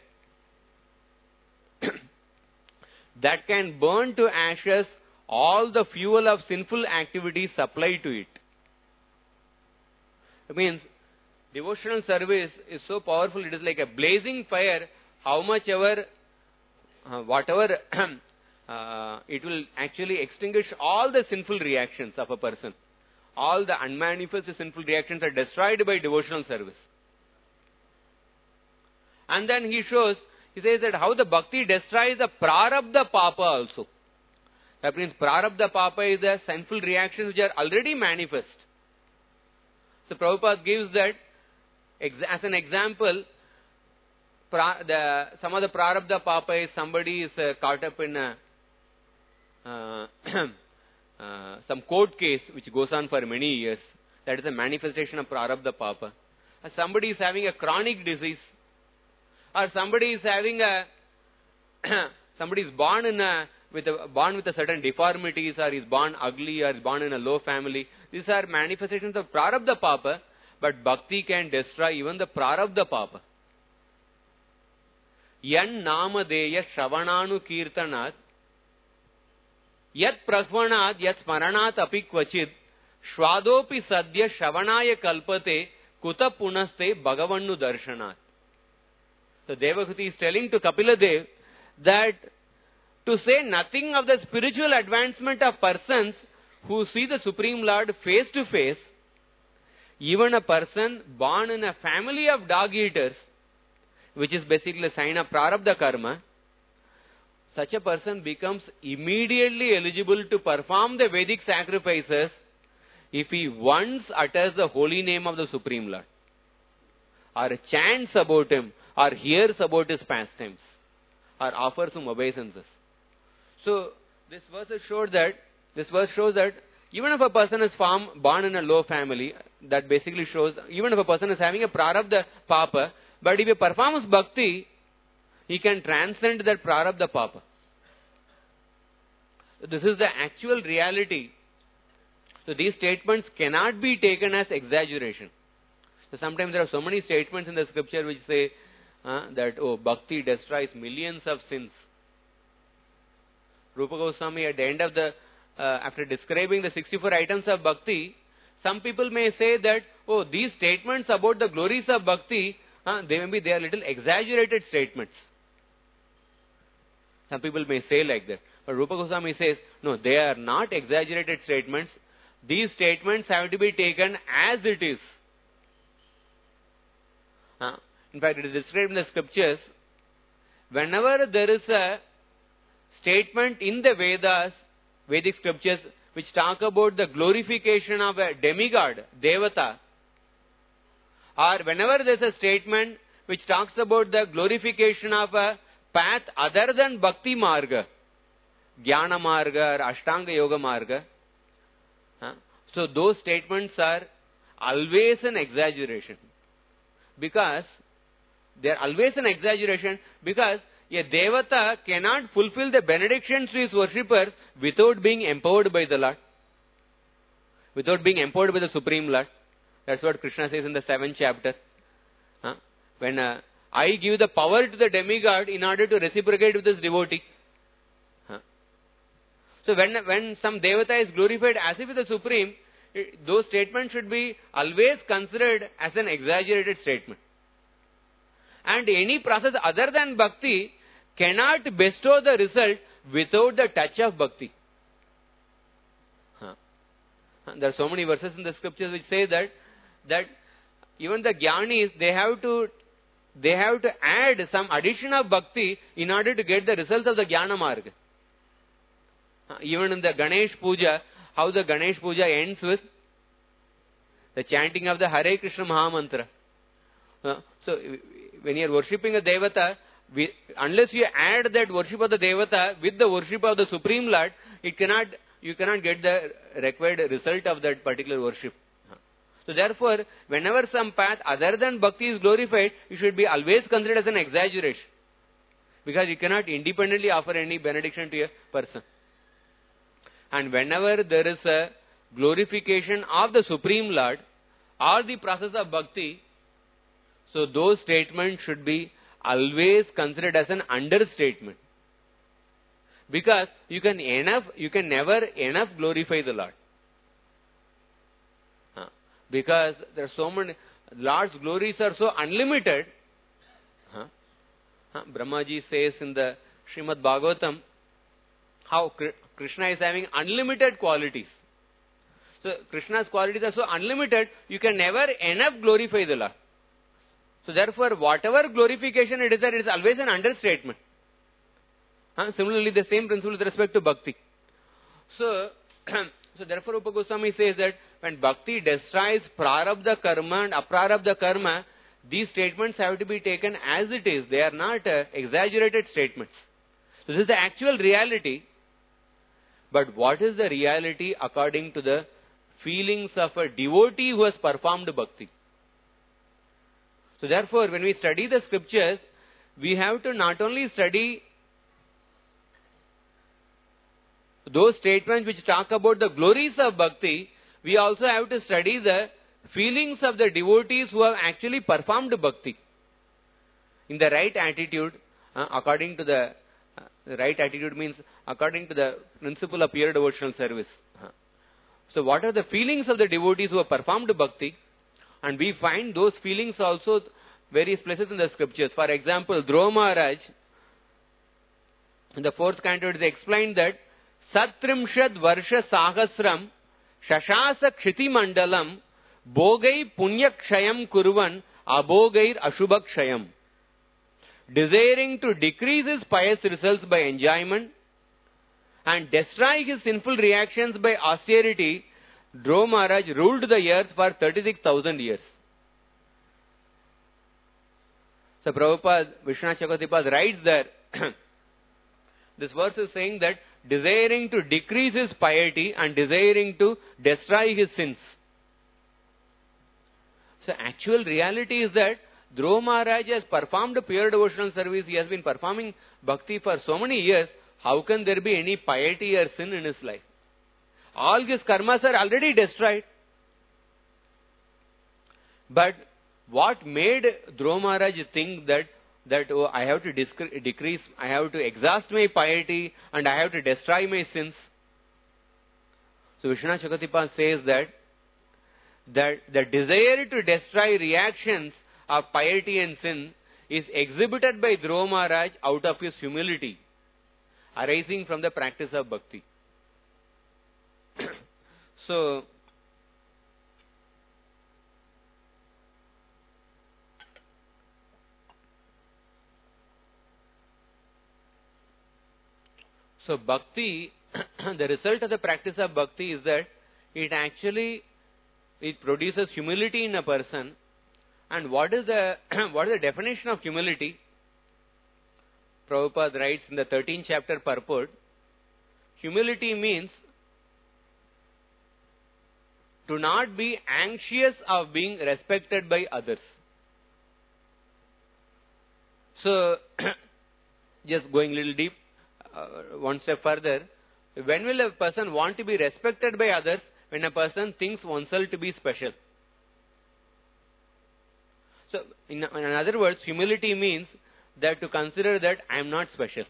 that can burn to ashes all the fuel of sinful activities supplied to it. It means devotional service is so powerful, it is like a blazing fire, how much ever, whatever, it will actually extinguish all the sinful reactions of a person. All the unmanifest sinful reactions are destroyed by devotional service. And then he says that how the bhakti destroys the prarabdha papa also. That means prarabdha papa is the sinful reactions which are already manifest. So Prabhupada gives that as an example. Some of the prarabdha papa is somebody is caught up in some court case which goes on for many years. That is a manifestation of prarabdha papa. Somebody is having a chronic disease, or somebody is having somebody is born with a certain deformities, or is born ugly, or is born in a low family. These are manifestations of prarabdha papa, but bhakti can destroy even the prarabdha papa. Yan namadeya shravananu kirtanat yat prahvanat yat smaranat api kvachid shvadopi sadya shravanaya kalpate kuta punaste bhagavannu darshanat. So Devahuti is telling to Kapiladev that to say nothing of the spiritual advancement of persons who see the Supreme Lord face to face, even a person born in a family of dog eaters, which is basically a sign of prarabdha karma, such a person becomes immediately eligible to perform the Vedic sacrifices if he once utters the holy name of the Supreme Lord, or chants about him, or hears about his pastimes, or offers him obeisances. So this verse shows that even if a person is born in a low family, that basically shows even if a person is having a prarabdha papa, but if he performs bhakti, he can transcend that prarabdha papa. This is the actual reality. So these statements cannot be taken as exaggeration. So sometimes there are so many statements in the scripture which say that, oh, bhakti destroys millions of sins. Rupa Goswami at the end of after describing the 64 items of bhakti, some people may say that, oh, these statements about the glories of bhakti, they are little exaggerated statements. Some people may say like that. But Rupa Goswami says, no, they are not exaggerated statements. These statements have to be taken as it is. In fact, it is described in the scriptures, whenever there is a statement in the Vedas, Vedic scriptures, which talk about the glorification of a demigod, Devata, or whenever there is a statement which talks about the glorification of a path other than Bhakti Marga, Jnana Marga or Ashtanga Yoga Marga, so those statements are always an exaggeration. Because they are always an exaggeration because a Devata cannot fulfill the benedictions to his worshippers without being empowered by the Lord. Without being empowered by the Supreme Lord. That's what Krishna says in the 7th chapter. When I give the power to the demigod in order to reciprocate with his devotee. So when some Devata is glorified as if the Supreme, those statements should be always considered as an exaggerated statement. And any process other than bhakti cannot bestow the result without the touch of bhakti. There are so many verses in the scriptures which say that even the jnanis, they have to add some addition of bhakti in order to get the results of the jnana marga. Even in the Ganesh Puja, how the Ganesh Puja ends with the chanting of the Hare Krishna Mahamantra. So when you are worshipping a Devata, unless you add that worship of the Devata with the worship of the Supreme Lord, you cannot get the required result of that particular worship. So therefore, whenever some path other than bhakti is glorified, it should be always considered as an exaggeration. Because you cannot independently offer any benediction to a person. And whenever there is a glorification of the Supreme Lord or the process of bhakti, so those statements should be always considered as an understatement. Because you can never enough glorify the Lord. Because there are so many, Lord's glories are so unlimited. Brahmaji says in the Srimad Bhagavatam, how Krishna is having unlimited qualities. So Krishna's qualities are so unlimited, you can never enough glorify the Lord. So therefore, whatever glorification it is always an understatement. Similarly, the same principle with respect to bhakti. So, so therefore, Rupa Goswami says that when bhakti destroys prarabdha karma and aprarabdha karma, these statements have to be taken as it is. They are not exaggerated statements. So this is the actual reality. But what is the reality according to the feelings of a devotee who has performed bhakti? So therefore, when we study the scriptures, we have to not only study those statements which talk about the glories of bhakti, we also have to study the feelings of the devotees who have actually performed bhakti in the right attitude, according to the right attitude means according to the principle of pure devotional service. So what are the feelings of the devotees who have performed bhakti? And we find those feelings also various places in the scriptures. For example, Dhruva Maharaj, in the 4th canto, it is explained that Satrimshad Varsha Sahasram Shashasa Kshiti Mandalam Bogai Punya Kshayam Kurvan Abogair Ashubha Kshayam. Desiring to decrease his pious results by enjoyment and destroy his sinful reactions by austerity, Dhruva Maharaj ruled the earth for 36,000 years. So Prabhupada, Vishwanath Chakravarti writes there, this verse is saying that desiring to decrease his piety and desiring to destroy his sins. So actual reality is that Dhruva Maharaj has performed pure devotional service. He has been performing bhakti for so many years. How can there be any piety or sin in his life? All his karmas are already destroyed. But what made Dhruva Maharaj think that oh, I have to decrease, I have to exhaust my piety and I have to destroy my sins? So Vishwanath Chakravarti says that the desire to destroy reactions of piety and sin is exhibited by Dhruva Maharaj out of his humility, arising from the practice of bhakti. So bhakti, the result of the practice of bhakti is that it produces humility in a person. And what is the definition of humility? Prabhupada writes in the 13th chapter purport, humility means to not be anxious of being respected by others. So, just going a little deep, one step further, when will a person want to be respected by others? When a person thinks oneself to be special. So, in other words, humility means that to consider that I am not special.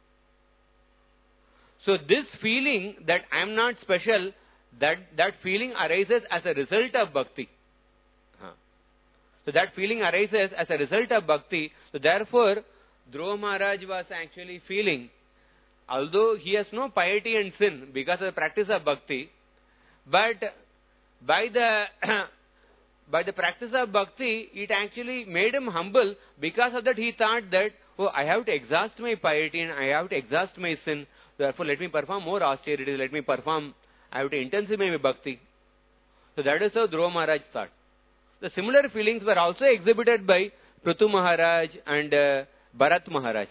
So, this feeling that I am not special, that feeling arises as a result of bhakti. So, that feeling arises as a result of bhakti. So, therefore, Dhruva Maharaj was actually feeling, although he has no piety and sin because of the practice of bhakti, but by the practice of bhakti, it actually made him humble. Because of that, he thought that, oh, I have to exhaust my piety and I have to exhaust my sin. Therefore, let me perform more austerity. I have to intensify my bhakti. So that is how Dhruva Maharaj thought. The similar feelings were also exhibited by Prithu Maharaj and Bharat Maharaj.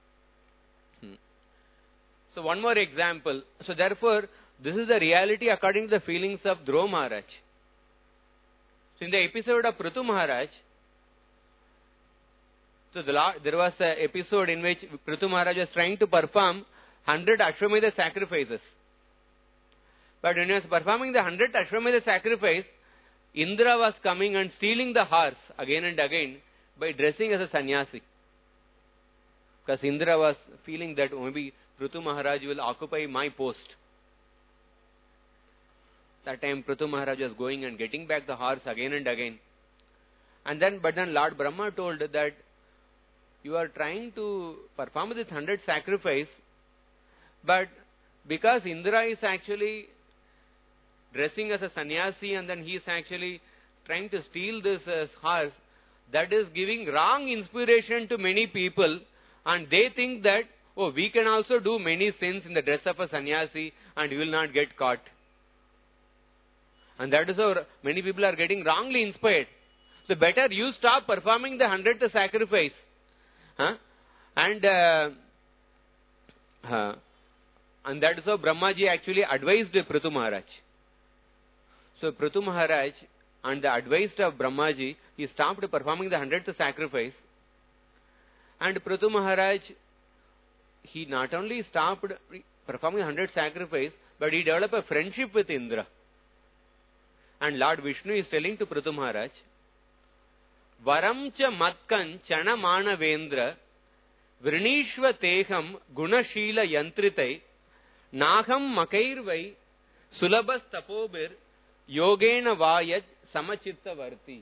So one more example. So therefore, this is the reality according to the feelings of Dhruva Maharaj. So in the episode of Prithu Maharaj, so there was an episode in which Prithu Maharaj was trying to perform 100 Ashwamedha sacrifices. But when he was performing the 100th Ashwamedha sacrifice, Indra was coming and stealing the horse again and again by dressing as a sannyasi. Because Indra was feeling that maybe Prithu Maharaj will occupy my post. That time Prithu Maharaj was going and getting back the horse again and again. But then Lord Brahma told that you are trying to perform this 100 sacrifice, but because Indra is actually dressing as a sannyasi and then he is actually trying to steal this horse, that is giving wrong inspiration to many people, and they think that, oh, we can also do many sins in the dress of a sannyasi and we will not get caught. And that is how many people are getting wrongly inspired. So better you stop performing the 100th sacrifice. And that is how Brahmaji actually advised Prithu Maharaj. So Prithu Maharaj, on the advice of Brahmaji, he stopped performing the 100th sacrifice. And Prithu Maharaj, he not only stopped performing the 100th sacrifice, but he developed a friendship with Indra. And Lord Vishnu is telling to Prithu Maharaj, Varam cha matkan chana manavendra vrinishva teham gunashila yantritai naham makairvai sulabas tapobir yogena vayaj samachitta varti.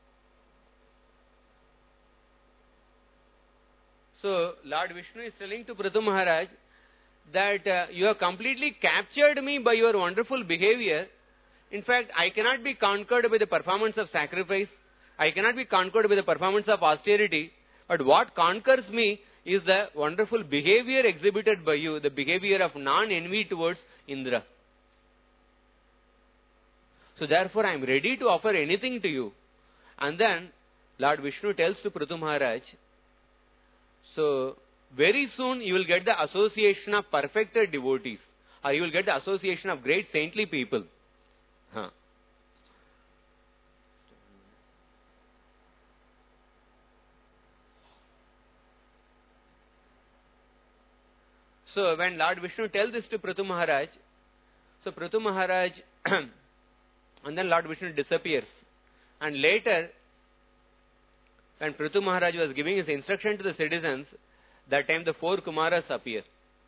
So, Lord Vishnu is telling to Prithu Maharaj that you have completely captured me by your wonderful behavior. In fact, I cannot be conquered by the performance of sacrifice. I cannot be conquered by the performance of austerity. But what conquers me is the wonderful behavior exhibited by you, the behavior of non-envy towards Indra. So therefore, I am ready to offer anything to you. And then, Lord Vishnu tells to Prithu Maharaj, so very soon you will get the association of perfected devotees, or you will get the association of great saintly people. So when Lord Vishnu tells this to Prithu Maharaj, so Prithu Maharaj, and then Lord Vishnu disappears. And later, when Prithu Maharaj was giving his instruction to the citizens, that time the 4 Kumaras appear.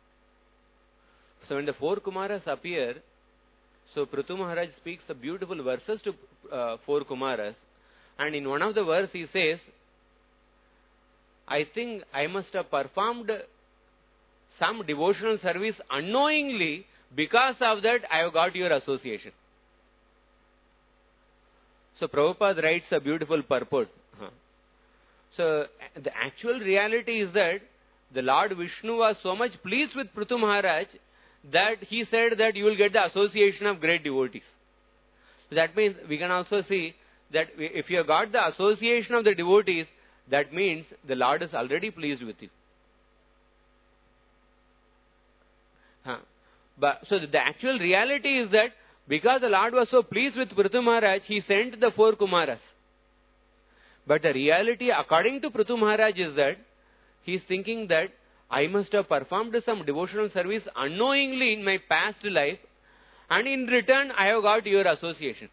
So when the 4 Kumaras appear, so Prithu Maharaj speaks the beautiful verses to 4 Kumaras. And in one of the verses he says, I think I must have performed some devotional service unknowingly, because of that I have got your association. So Prabhupada writes a beautiful purport. So the actual reality is that the Lord Vishnu was so much pleased with Prithu Maharaj that he said that you will get the association of great devotees. So that means we can also see that if you have got the association of the devotees, that means the Lord is already pleased with you. So the actual reality is that because the Lord was so pleased with Prithu Maharaj, he sent the 4 Kumaras. But the reality according to Prithu Maharaj is that he is thinking that I must have performed some devotional service unknowingly in my past life, and in return I have got your association.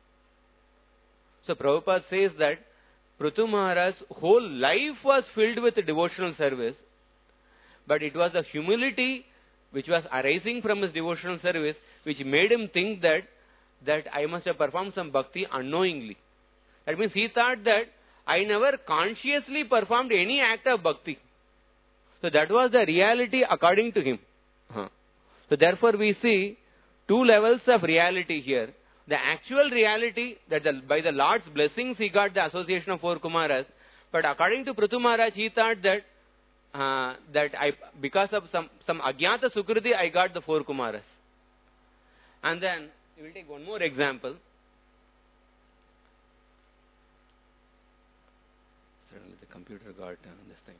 So Prabhupada says that Prithu Maharaj's whole life was filled with devotional service, but it was the humility which was arising from his devotional service which made him think that I must have performed some bhakti unknowingly. That means he thought that I never consciously performed any act of bhakti. So that was the reality according to him. So therefore we see 2 levels of reality here. The actual reality that by the Lord's blessings he got the association of 4 Kumaras. But according to Prithu Maharaj, he thought that because of some Ajnata Sukriti, I got the 4 Kumaras. And then we will take one more example. Suddenly the computer got this time.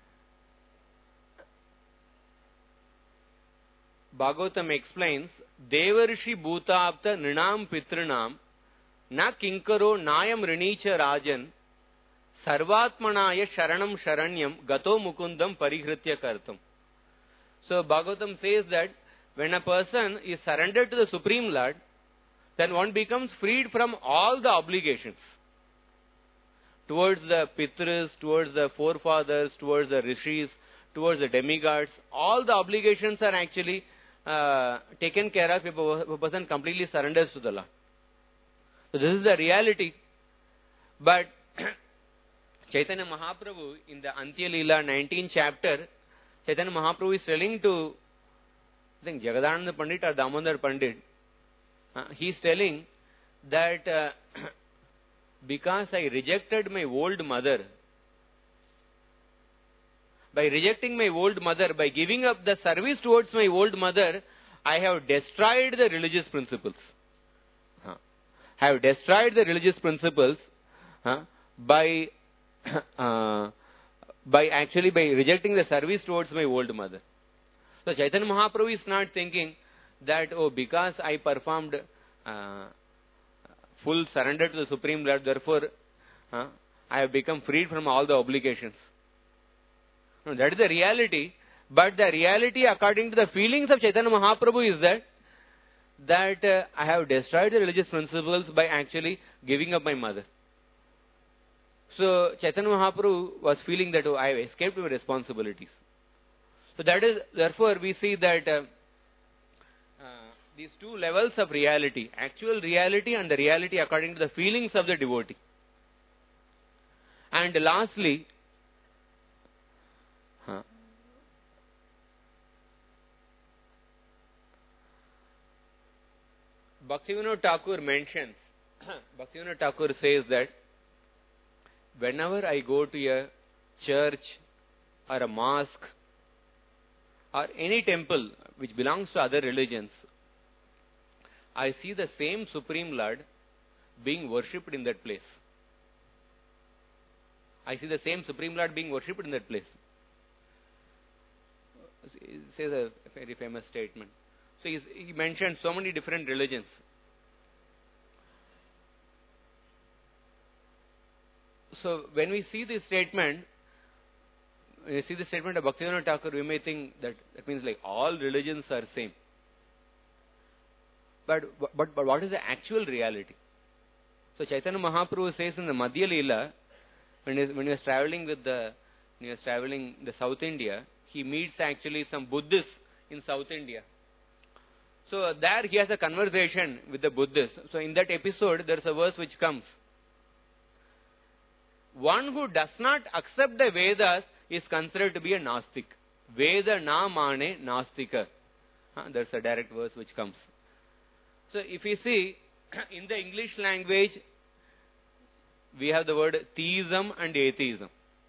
Bhagavatam explains, Devarshi Bhutapta Nrinam Pitrinam Na Kinkaro Nayam Rinicha Rajan Sarvatmanaya Sharanam Sharanyam Gato Mukundam Parihritya Kartam. So Bhagavatam says that when a person is surrendered to the Supreme Lord, then one becomes freed from all the obligations towards the Pitras, towards the forefathers, towards the Rishis, towards the demigods. All the obligations are actually taken care of if a person completely surrenders to the Lord. So this is the reality. But Chaitanya Mahaprabhu in the Antya Leela 19th chapter, Chaitanya Mahaprabhu is telling to, I think Jagadananda Pandit or Damodar Pandit, he is telling that because I rejected my old mother. By rejecting my old mother, by giving up the service towards my old mother, I have destroyed the religious principles. I have destroyed the religious principles by rejecting the service towards my old mother. So Chaitanya Mahaprabhu is not thinking that, oh, because I performed full surrender to the Supreme Lord, therefore I have become freed from all the obligations. No, that is the reality. But the reality according to the feelings of Chaitanya Mahaprabhu is that I have destroyed the religious principles by actually giving up my mother. So Chaitanya Mahaprabhu was feeling that, oh, I have escaped my responsibilities. So that is, therefore we see that these two levels of reality, actual reality and the reality according to the feelings of the devotee. And lastly, Bhaktivinoda Thakur mentions, Bhaktivinoda Thakur says that whenever I go to a church or a mosque or any temple which belongs to other religions, I see the same Supreme Lord being worshipped in that place. I see the same Supreme Lord being worshipped in that place. He says a very famous statement. So he mentioned so many different religions. So when we see this statement, when you see the statement of Bhaktivinoda Thakur, we may think that means like all religions are same. But what is the actual reality? So Chaitanya Mahaprabhu says in the Madhya Leela, when he was traveling the South India, he meets actually some Buddhists in South India. So there he has a conversation with the Buddhists. So in that episode, there is a verse which comes. One who does not accept the Vedas is considered to be a Nastik. Veda na mane Nastika. There is a direct verse which comes. So if you see, in the English language, we have the word theism and atheism.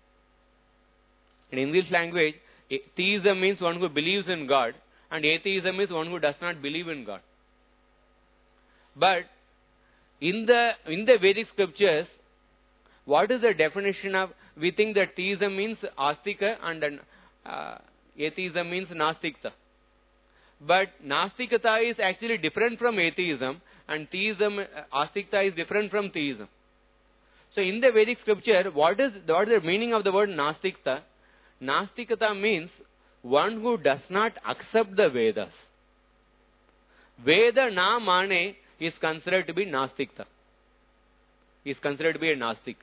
In English language, theism means one who believes in God, and atheism is one who does not believe in God. But in the Vedic scriptures, what is the definition of? We think that theism means astika and atheism means nastikta. But nastikata is actually different from atheism, and theism, astikta is different from theism. So in the Vedic scripture, what is the meaning of the word nastikta? Nastikata means one who does not accept the Vedas. Veda na mane is considered to be nastikta. Is considered to be a nastik.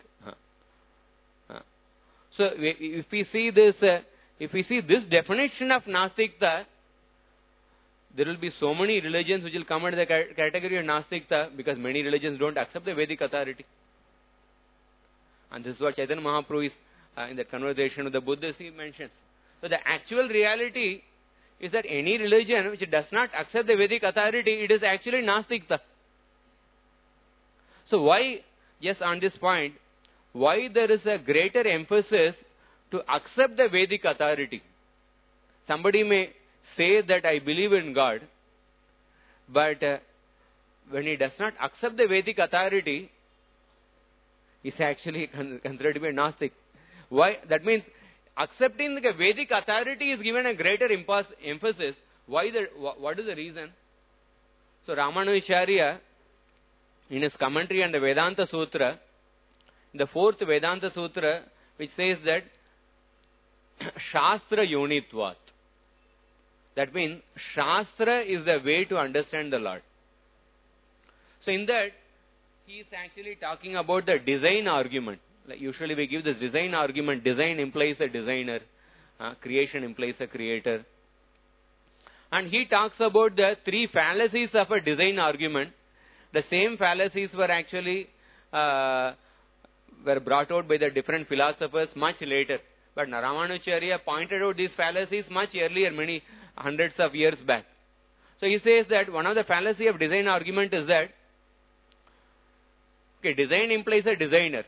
So if we see this definition of nastikta, there will be so many religions which will come under the category of nastikta, because many religions don't accept the Vedic authority. And this is what Chaitanya Mahaprabhu is in that conversation with the Buddhists he mentions. So the actual reality is that any religion which does not accept the Vedic authority, it is actually nastikta. So why, yes, on this point, why there is a greater emphasis to accept the Vedic authority? Somebody may say that I believe in God, but when he does not accept the Vedic authority, he is actually considered to be a Nastik. Why? That means accepting the Vedic authority is given a greater emphasis. Why? What is the reason? So Ramanujacharya, in his commentary on the Vedanta Sutra, the fourth Vedanta Sutra, which says that Shastra Yonitvat. That means Shastra is the way to understand the Lord. So in that, he is actually talking about the design argument. Like usually we give this design argument. Design implies a designer. Creation implies a creator. And he talks about the three fallacies of a design argument. The same fallacies were actually were brought out by the different philosophers much later. But Ramanujacharya pointed out these fallacies much earlier, many hundreds of years back. So he says that one of the fallacy of design argument is that okay, design implies a designer.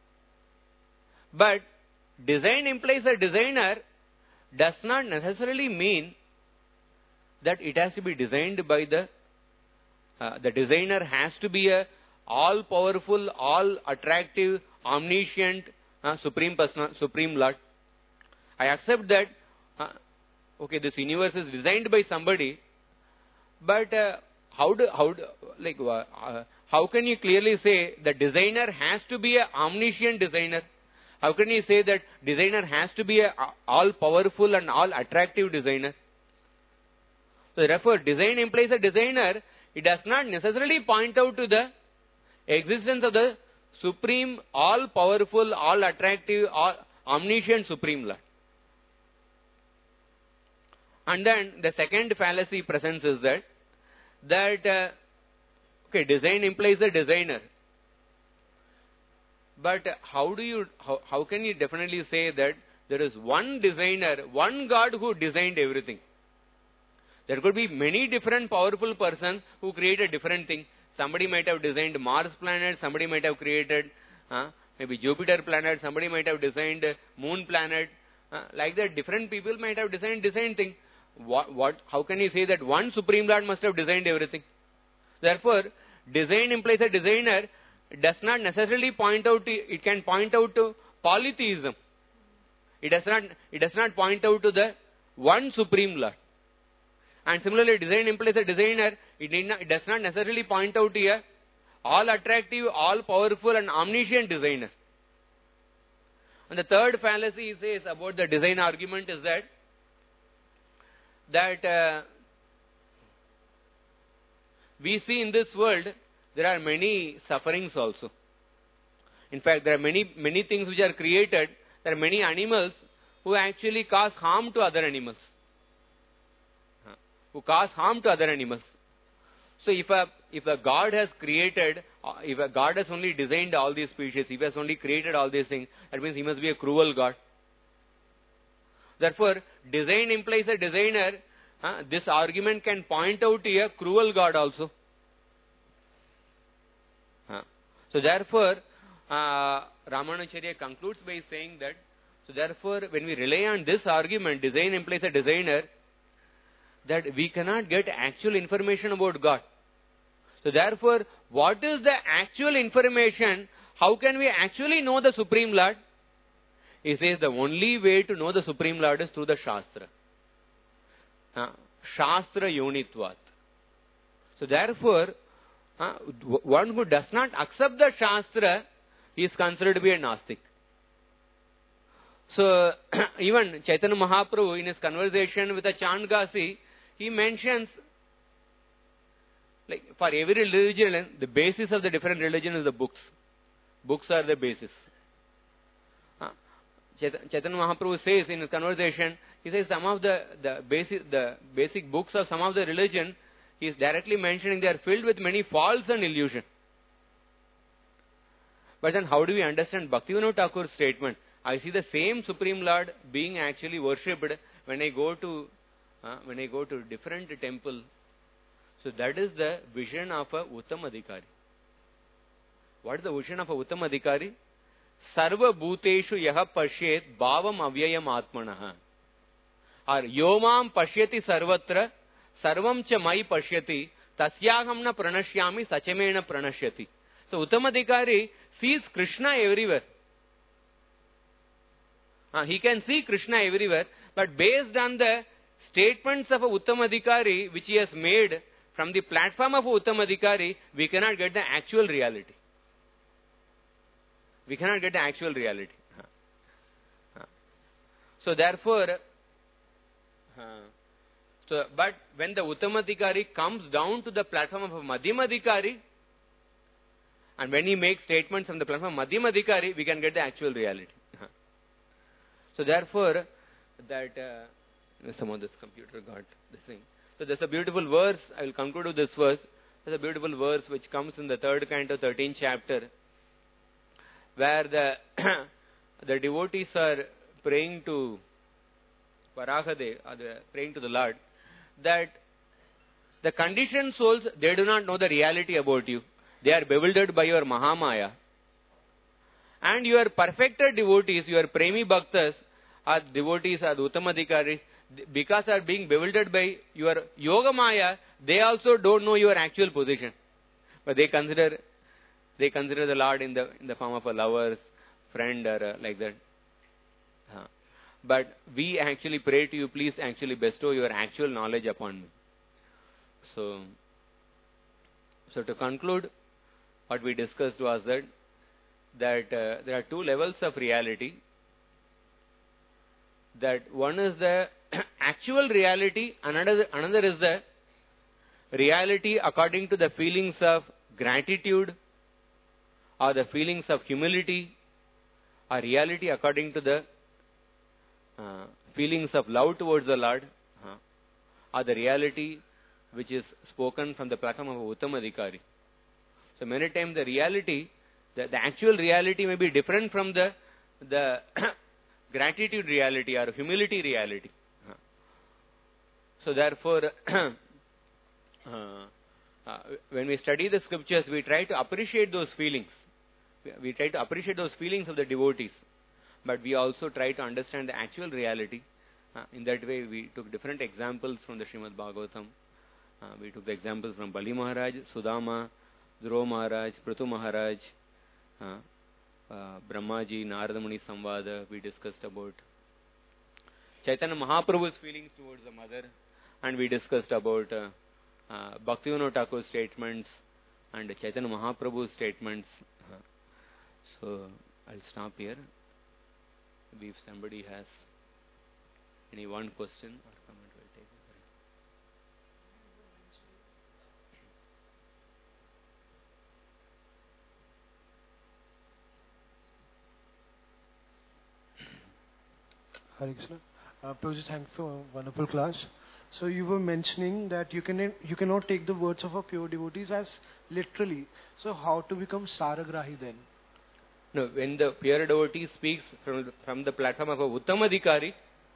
But design implies a designer does not necessarily mean that it has to be designed by the designer has to be a all-powerful, all-attractive, omniscient, supreme person, supreme Lord. I accept that, okay, this universe is designed by somebody, but how can you clearly say the designer has to be an omniscient designer? How can you say that designer has to be a all-powerful and all-attractive designer? So therefore, design implies a designer. It does not necessarily point out to the existence of the supreme, all-powerful, all-attractive, omniscient supreme Lord. And then the second fallacy presents is that okay, design implies a designer. But how can you definitely say that there is one designer, one God who designed everything? There could be many different powerful persons who create a different thing. Somebody might have designed Mars planet, somebody might have created maybe Jupiter planet, somebody might have designed Moon planet. Like that, different people might have designed thing. How can you say that one Supreme Lord must have designed everything? Therefore, design implies a designer. It does not necessarily point out to, it can point out to polytheism. It does not point out to the one Supreme Lord. And similarly, design implies a designer. It does not necessarily point out to a all-attractive, all-powerful and omniscient designer. And the third fallacy he says about the design argument is that we see in this world there are many sufferings also. In fact, there are many things which are created. There are many animals who actually cause harm to other animals. Who cause harm to other animals. So if a God has created, if a God has only designed all these species, if he has only created all these things, that means he must be a cruel God. Therefore, design implies a designer. This argument can point out to a cruel God also. So therefore, Ramanujacharya concludes by saying that, so therefore, when we rely on this argument, design implies a designer, that we cannot get actual information about God. So therefore, what is the actual information? How can we actually know the Supreme Lord? He says the only way to know the Supreme Lord is through the Shastra. Shastra Yonitvat. So therefore, one who does not accept the Shastra is considered to be a Gnostic. So even Chaitanya Mahaprabhu in his conversation with the Chandgasi, he mentions, like for every religion, the basis of the different religion is the books. Books are the basis. Chaitanya Mahaprabhu says in his conversation, he says some of the basic books of some of the religion, he is directly mentioning they are filled with many faults and illusion. But then how do we understand Bhaktivinoda Thakur's statement? I see the same Supreme Lord being actually worshipped when I go to different temple. So that is the vision of a Uttama Adhikari. What is the vision of a Uttama Adhikari? Sarva bhuteshu yaha pashyet bhavam avyayam atmanaha. Or yomam pashyati sarvatra sarvam cha mai pashyati tasyaham na pranashyami sachamena pranashyati. So Uttama Adhikari sees Krishna everywhere. He can see Krishna everywhere, but based on the statements of a Uttama Adhikari which he has made from the platform of a Uttama Adhikari, we cannot get the actual reality. We cannot get the actual reality. So therefore, but when the Uttama Adhikari comes down to the platform of a Madhyama Adhikari, and when he makes statements from the platform of Madhyama Adhikari, we can get the actual reality. So therefore, that some of this computer got this thing. So there's a beautiful verse, I will conclude with this verse. There's a beautiful verse which comes in the 3rd canto, 13th chapter, where the devotees are praying to Varahadev, or praying to the Lord, that the conditioned souls, they do not know the reality about you. They are bewildered by your Mahamaya. And your perfected devotees, your Premi Bhaktas, are devotees, are Uttamadhikaris, because are being bewildered by your Yoga Maya, they also don't know your actual position. But they consider the Lord in the form of a lover's friend or like that. But we actually pray to you, please actually bestow your actual knowledge upon me. So to conclude, what we discussed was that there are two levels of reality. That one is the actual reality, another is the reality according to the feelings of gratitude or the feelings of humility, or reality according to the feelings of love towards the Lord, or the reality which is spoken from the platform of Uttamadhikari. So many times the reality, the actual reality may be different from the gratitude reality or humility reality. So therefore, when we study the scriptures, we try to appreciate those feelings. We try to appreciate those feelings of the devotees. But we also try to understand the actual reality. In that way, we took different examples from the Srimad Bhagavatam. We took the examples from Bali Maharaj, Sudama, Dhruva Maharaj, Prithu Maharaj, Brahmaji, Narada Muni Samvada. We discussed about Chaitanya Mahaprabhu's feelings towards the mother, and we discussed about Bhaktivinoda Thakur's statements and Chaitanya Mahaprabhu's statements. So I'll stop here. Maybe if somebody has any one question or comment, we'll take it. Hare Krishna. Prabhuji, thank you for a wonderful class. So you were mentioning that you cannot take the words of a pure devotees as literally. So how to become Saragrahi then? No, when the pure devotee speaks from the platform of a Uttamadhikari,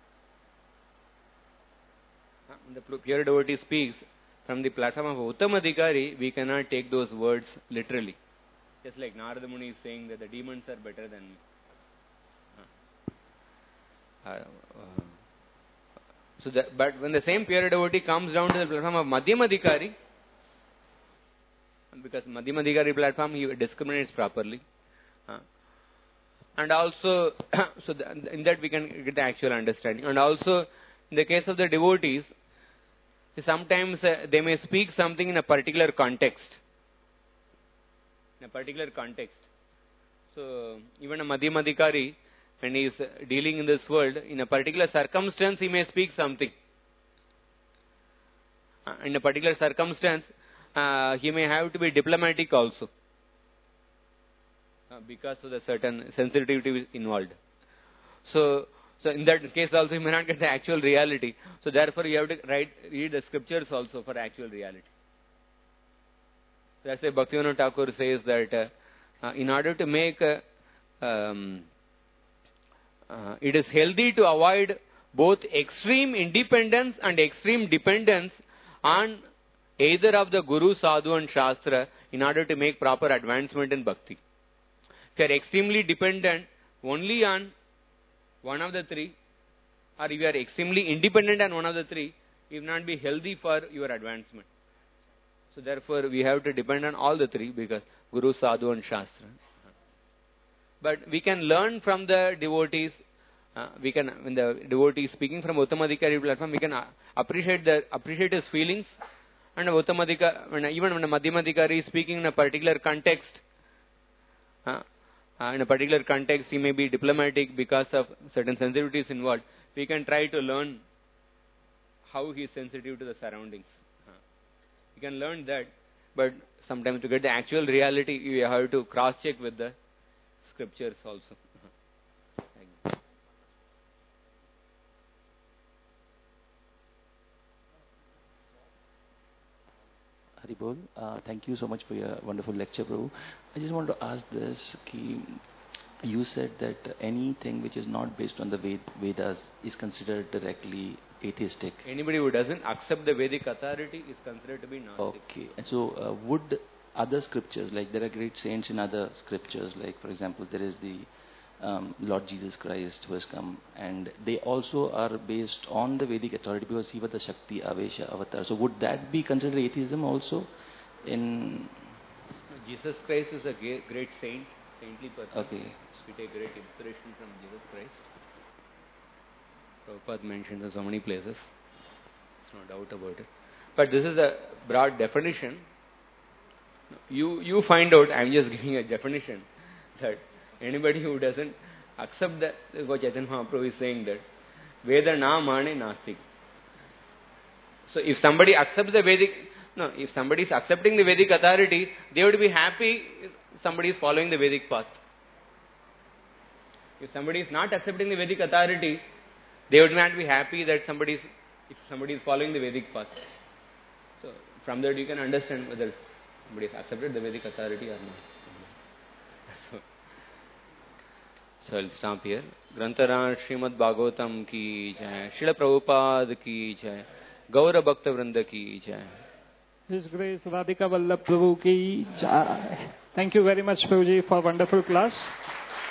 when the pure devotee speaks from the platform of a Uttamadhikari, we cannot take those words literally. Just like Narada Muni is saying that the demons are better than me. But when the same pure devotee comes down to the platform of Madhyamadhikari, because Madhyamadhikari platform he discriminates properly, and also in that we can get the actual understanding. And also in the case of the devotees, sometimes they may speak something in a particular context. So even a Madhyamadhikari, when he is dealing in this world, in a particular circumstance, he may speak something. In a particular circumstance, he may have to be diplomatic also, because of the certain sensitivity involved. So in that case also, you may not get the actual reality. So therefore, you have to read the scriptures also for actual reality. That's why Bhaktivinoda Thakur says that in order to make it is healthy to avoid both extreme independence and extreme dependence on either of the Guru, Sadhu and Shastra in order to make proper advancement in Bhakti. If you are extremely dependent only on one of the three, or if you are extremely independent on one of the three, it will not be healthy for your advancement. So therefore, we have to depend on all the three, because Guru, Sadhu and Shastra. But we can learn from the devotees. When the devotee is speaking from Uttamadhikari platform, we can appreciate his feelings. And even when a Madhyamadhikari is speaking in a particular context, he may be diplomatic because of certain sensitivities involved. We can try to learn how he is sensitive to the surroundings. We can learn that, but sometimes to get the actual reality, you have to cross-check with the scriptures also. Haribol, thank you so much for your wonderful lecture, Prabhu. I just want to ask this, you said that anything which is not based on the Vedas is considered directly atheistic. Anybody who doesn't accept the Vedic authority is considered to be Gnostic. Okay. And so would other scriptures, like there are great saints in other scriptures, like for example, there is the Lord Jesus Christ who has come, and they also are based on the Vedic authority because he was the Shakti, Avesha, Avatar. So would that be considered atheism also? In Jesus Christ is a great saint, saintly person. Okay. We take great inspiration from Jesus Christ. Prabhupada mentions in so many places. There's no doubt about it. But this is a broad definition. You find out, I'm just giving a definition, that anybody who doesn't accept that, what Chaitanya Mahaprabhu is saying, that Veda na mane nastik. So if somebody accepts the Vedic, if somebody is accepting the Vedic authority, they would be happy if somebody is following the Vedic path. If somebody is not accepting the Vedic authority, they would not be happy that if somebody is following the Vedic path. So from that you can understand whether somebody has accepted the Vedic authority or not. So I'll stop here. Grantaraj Srimad Bhagavatam ki jai, Srila Prabhupada ki jai, Gaura Bhakta Vrinda ki jai. His Grace Radhika Vallabh Prabhu ki jai. Thank you very much, Prabhuji, for wonderful class.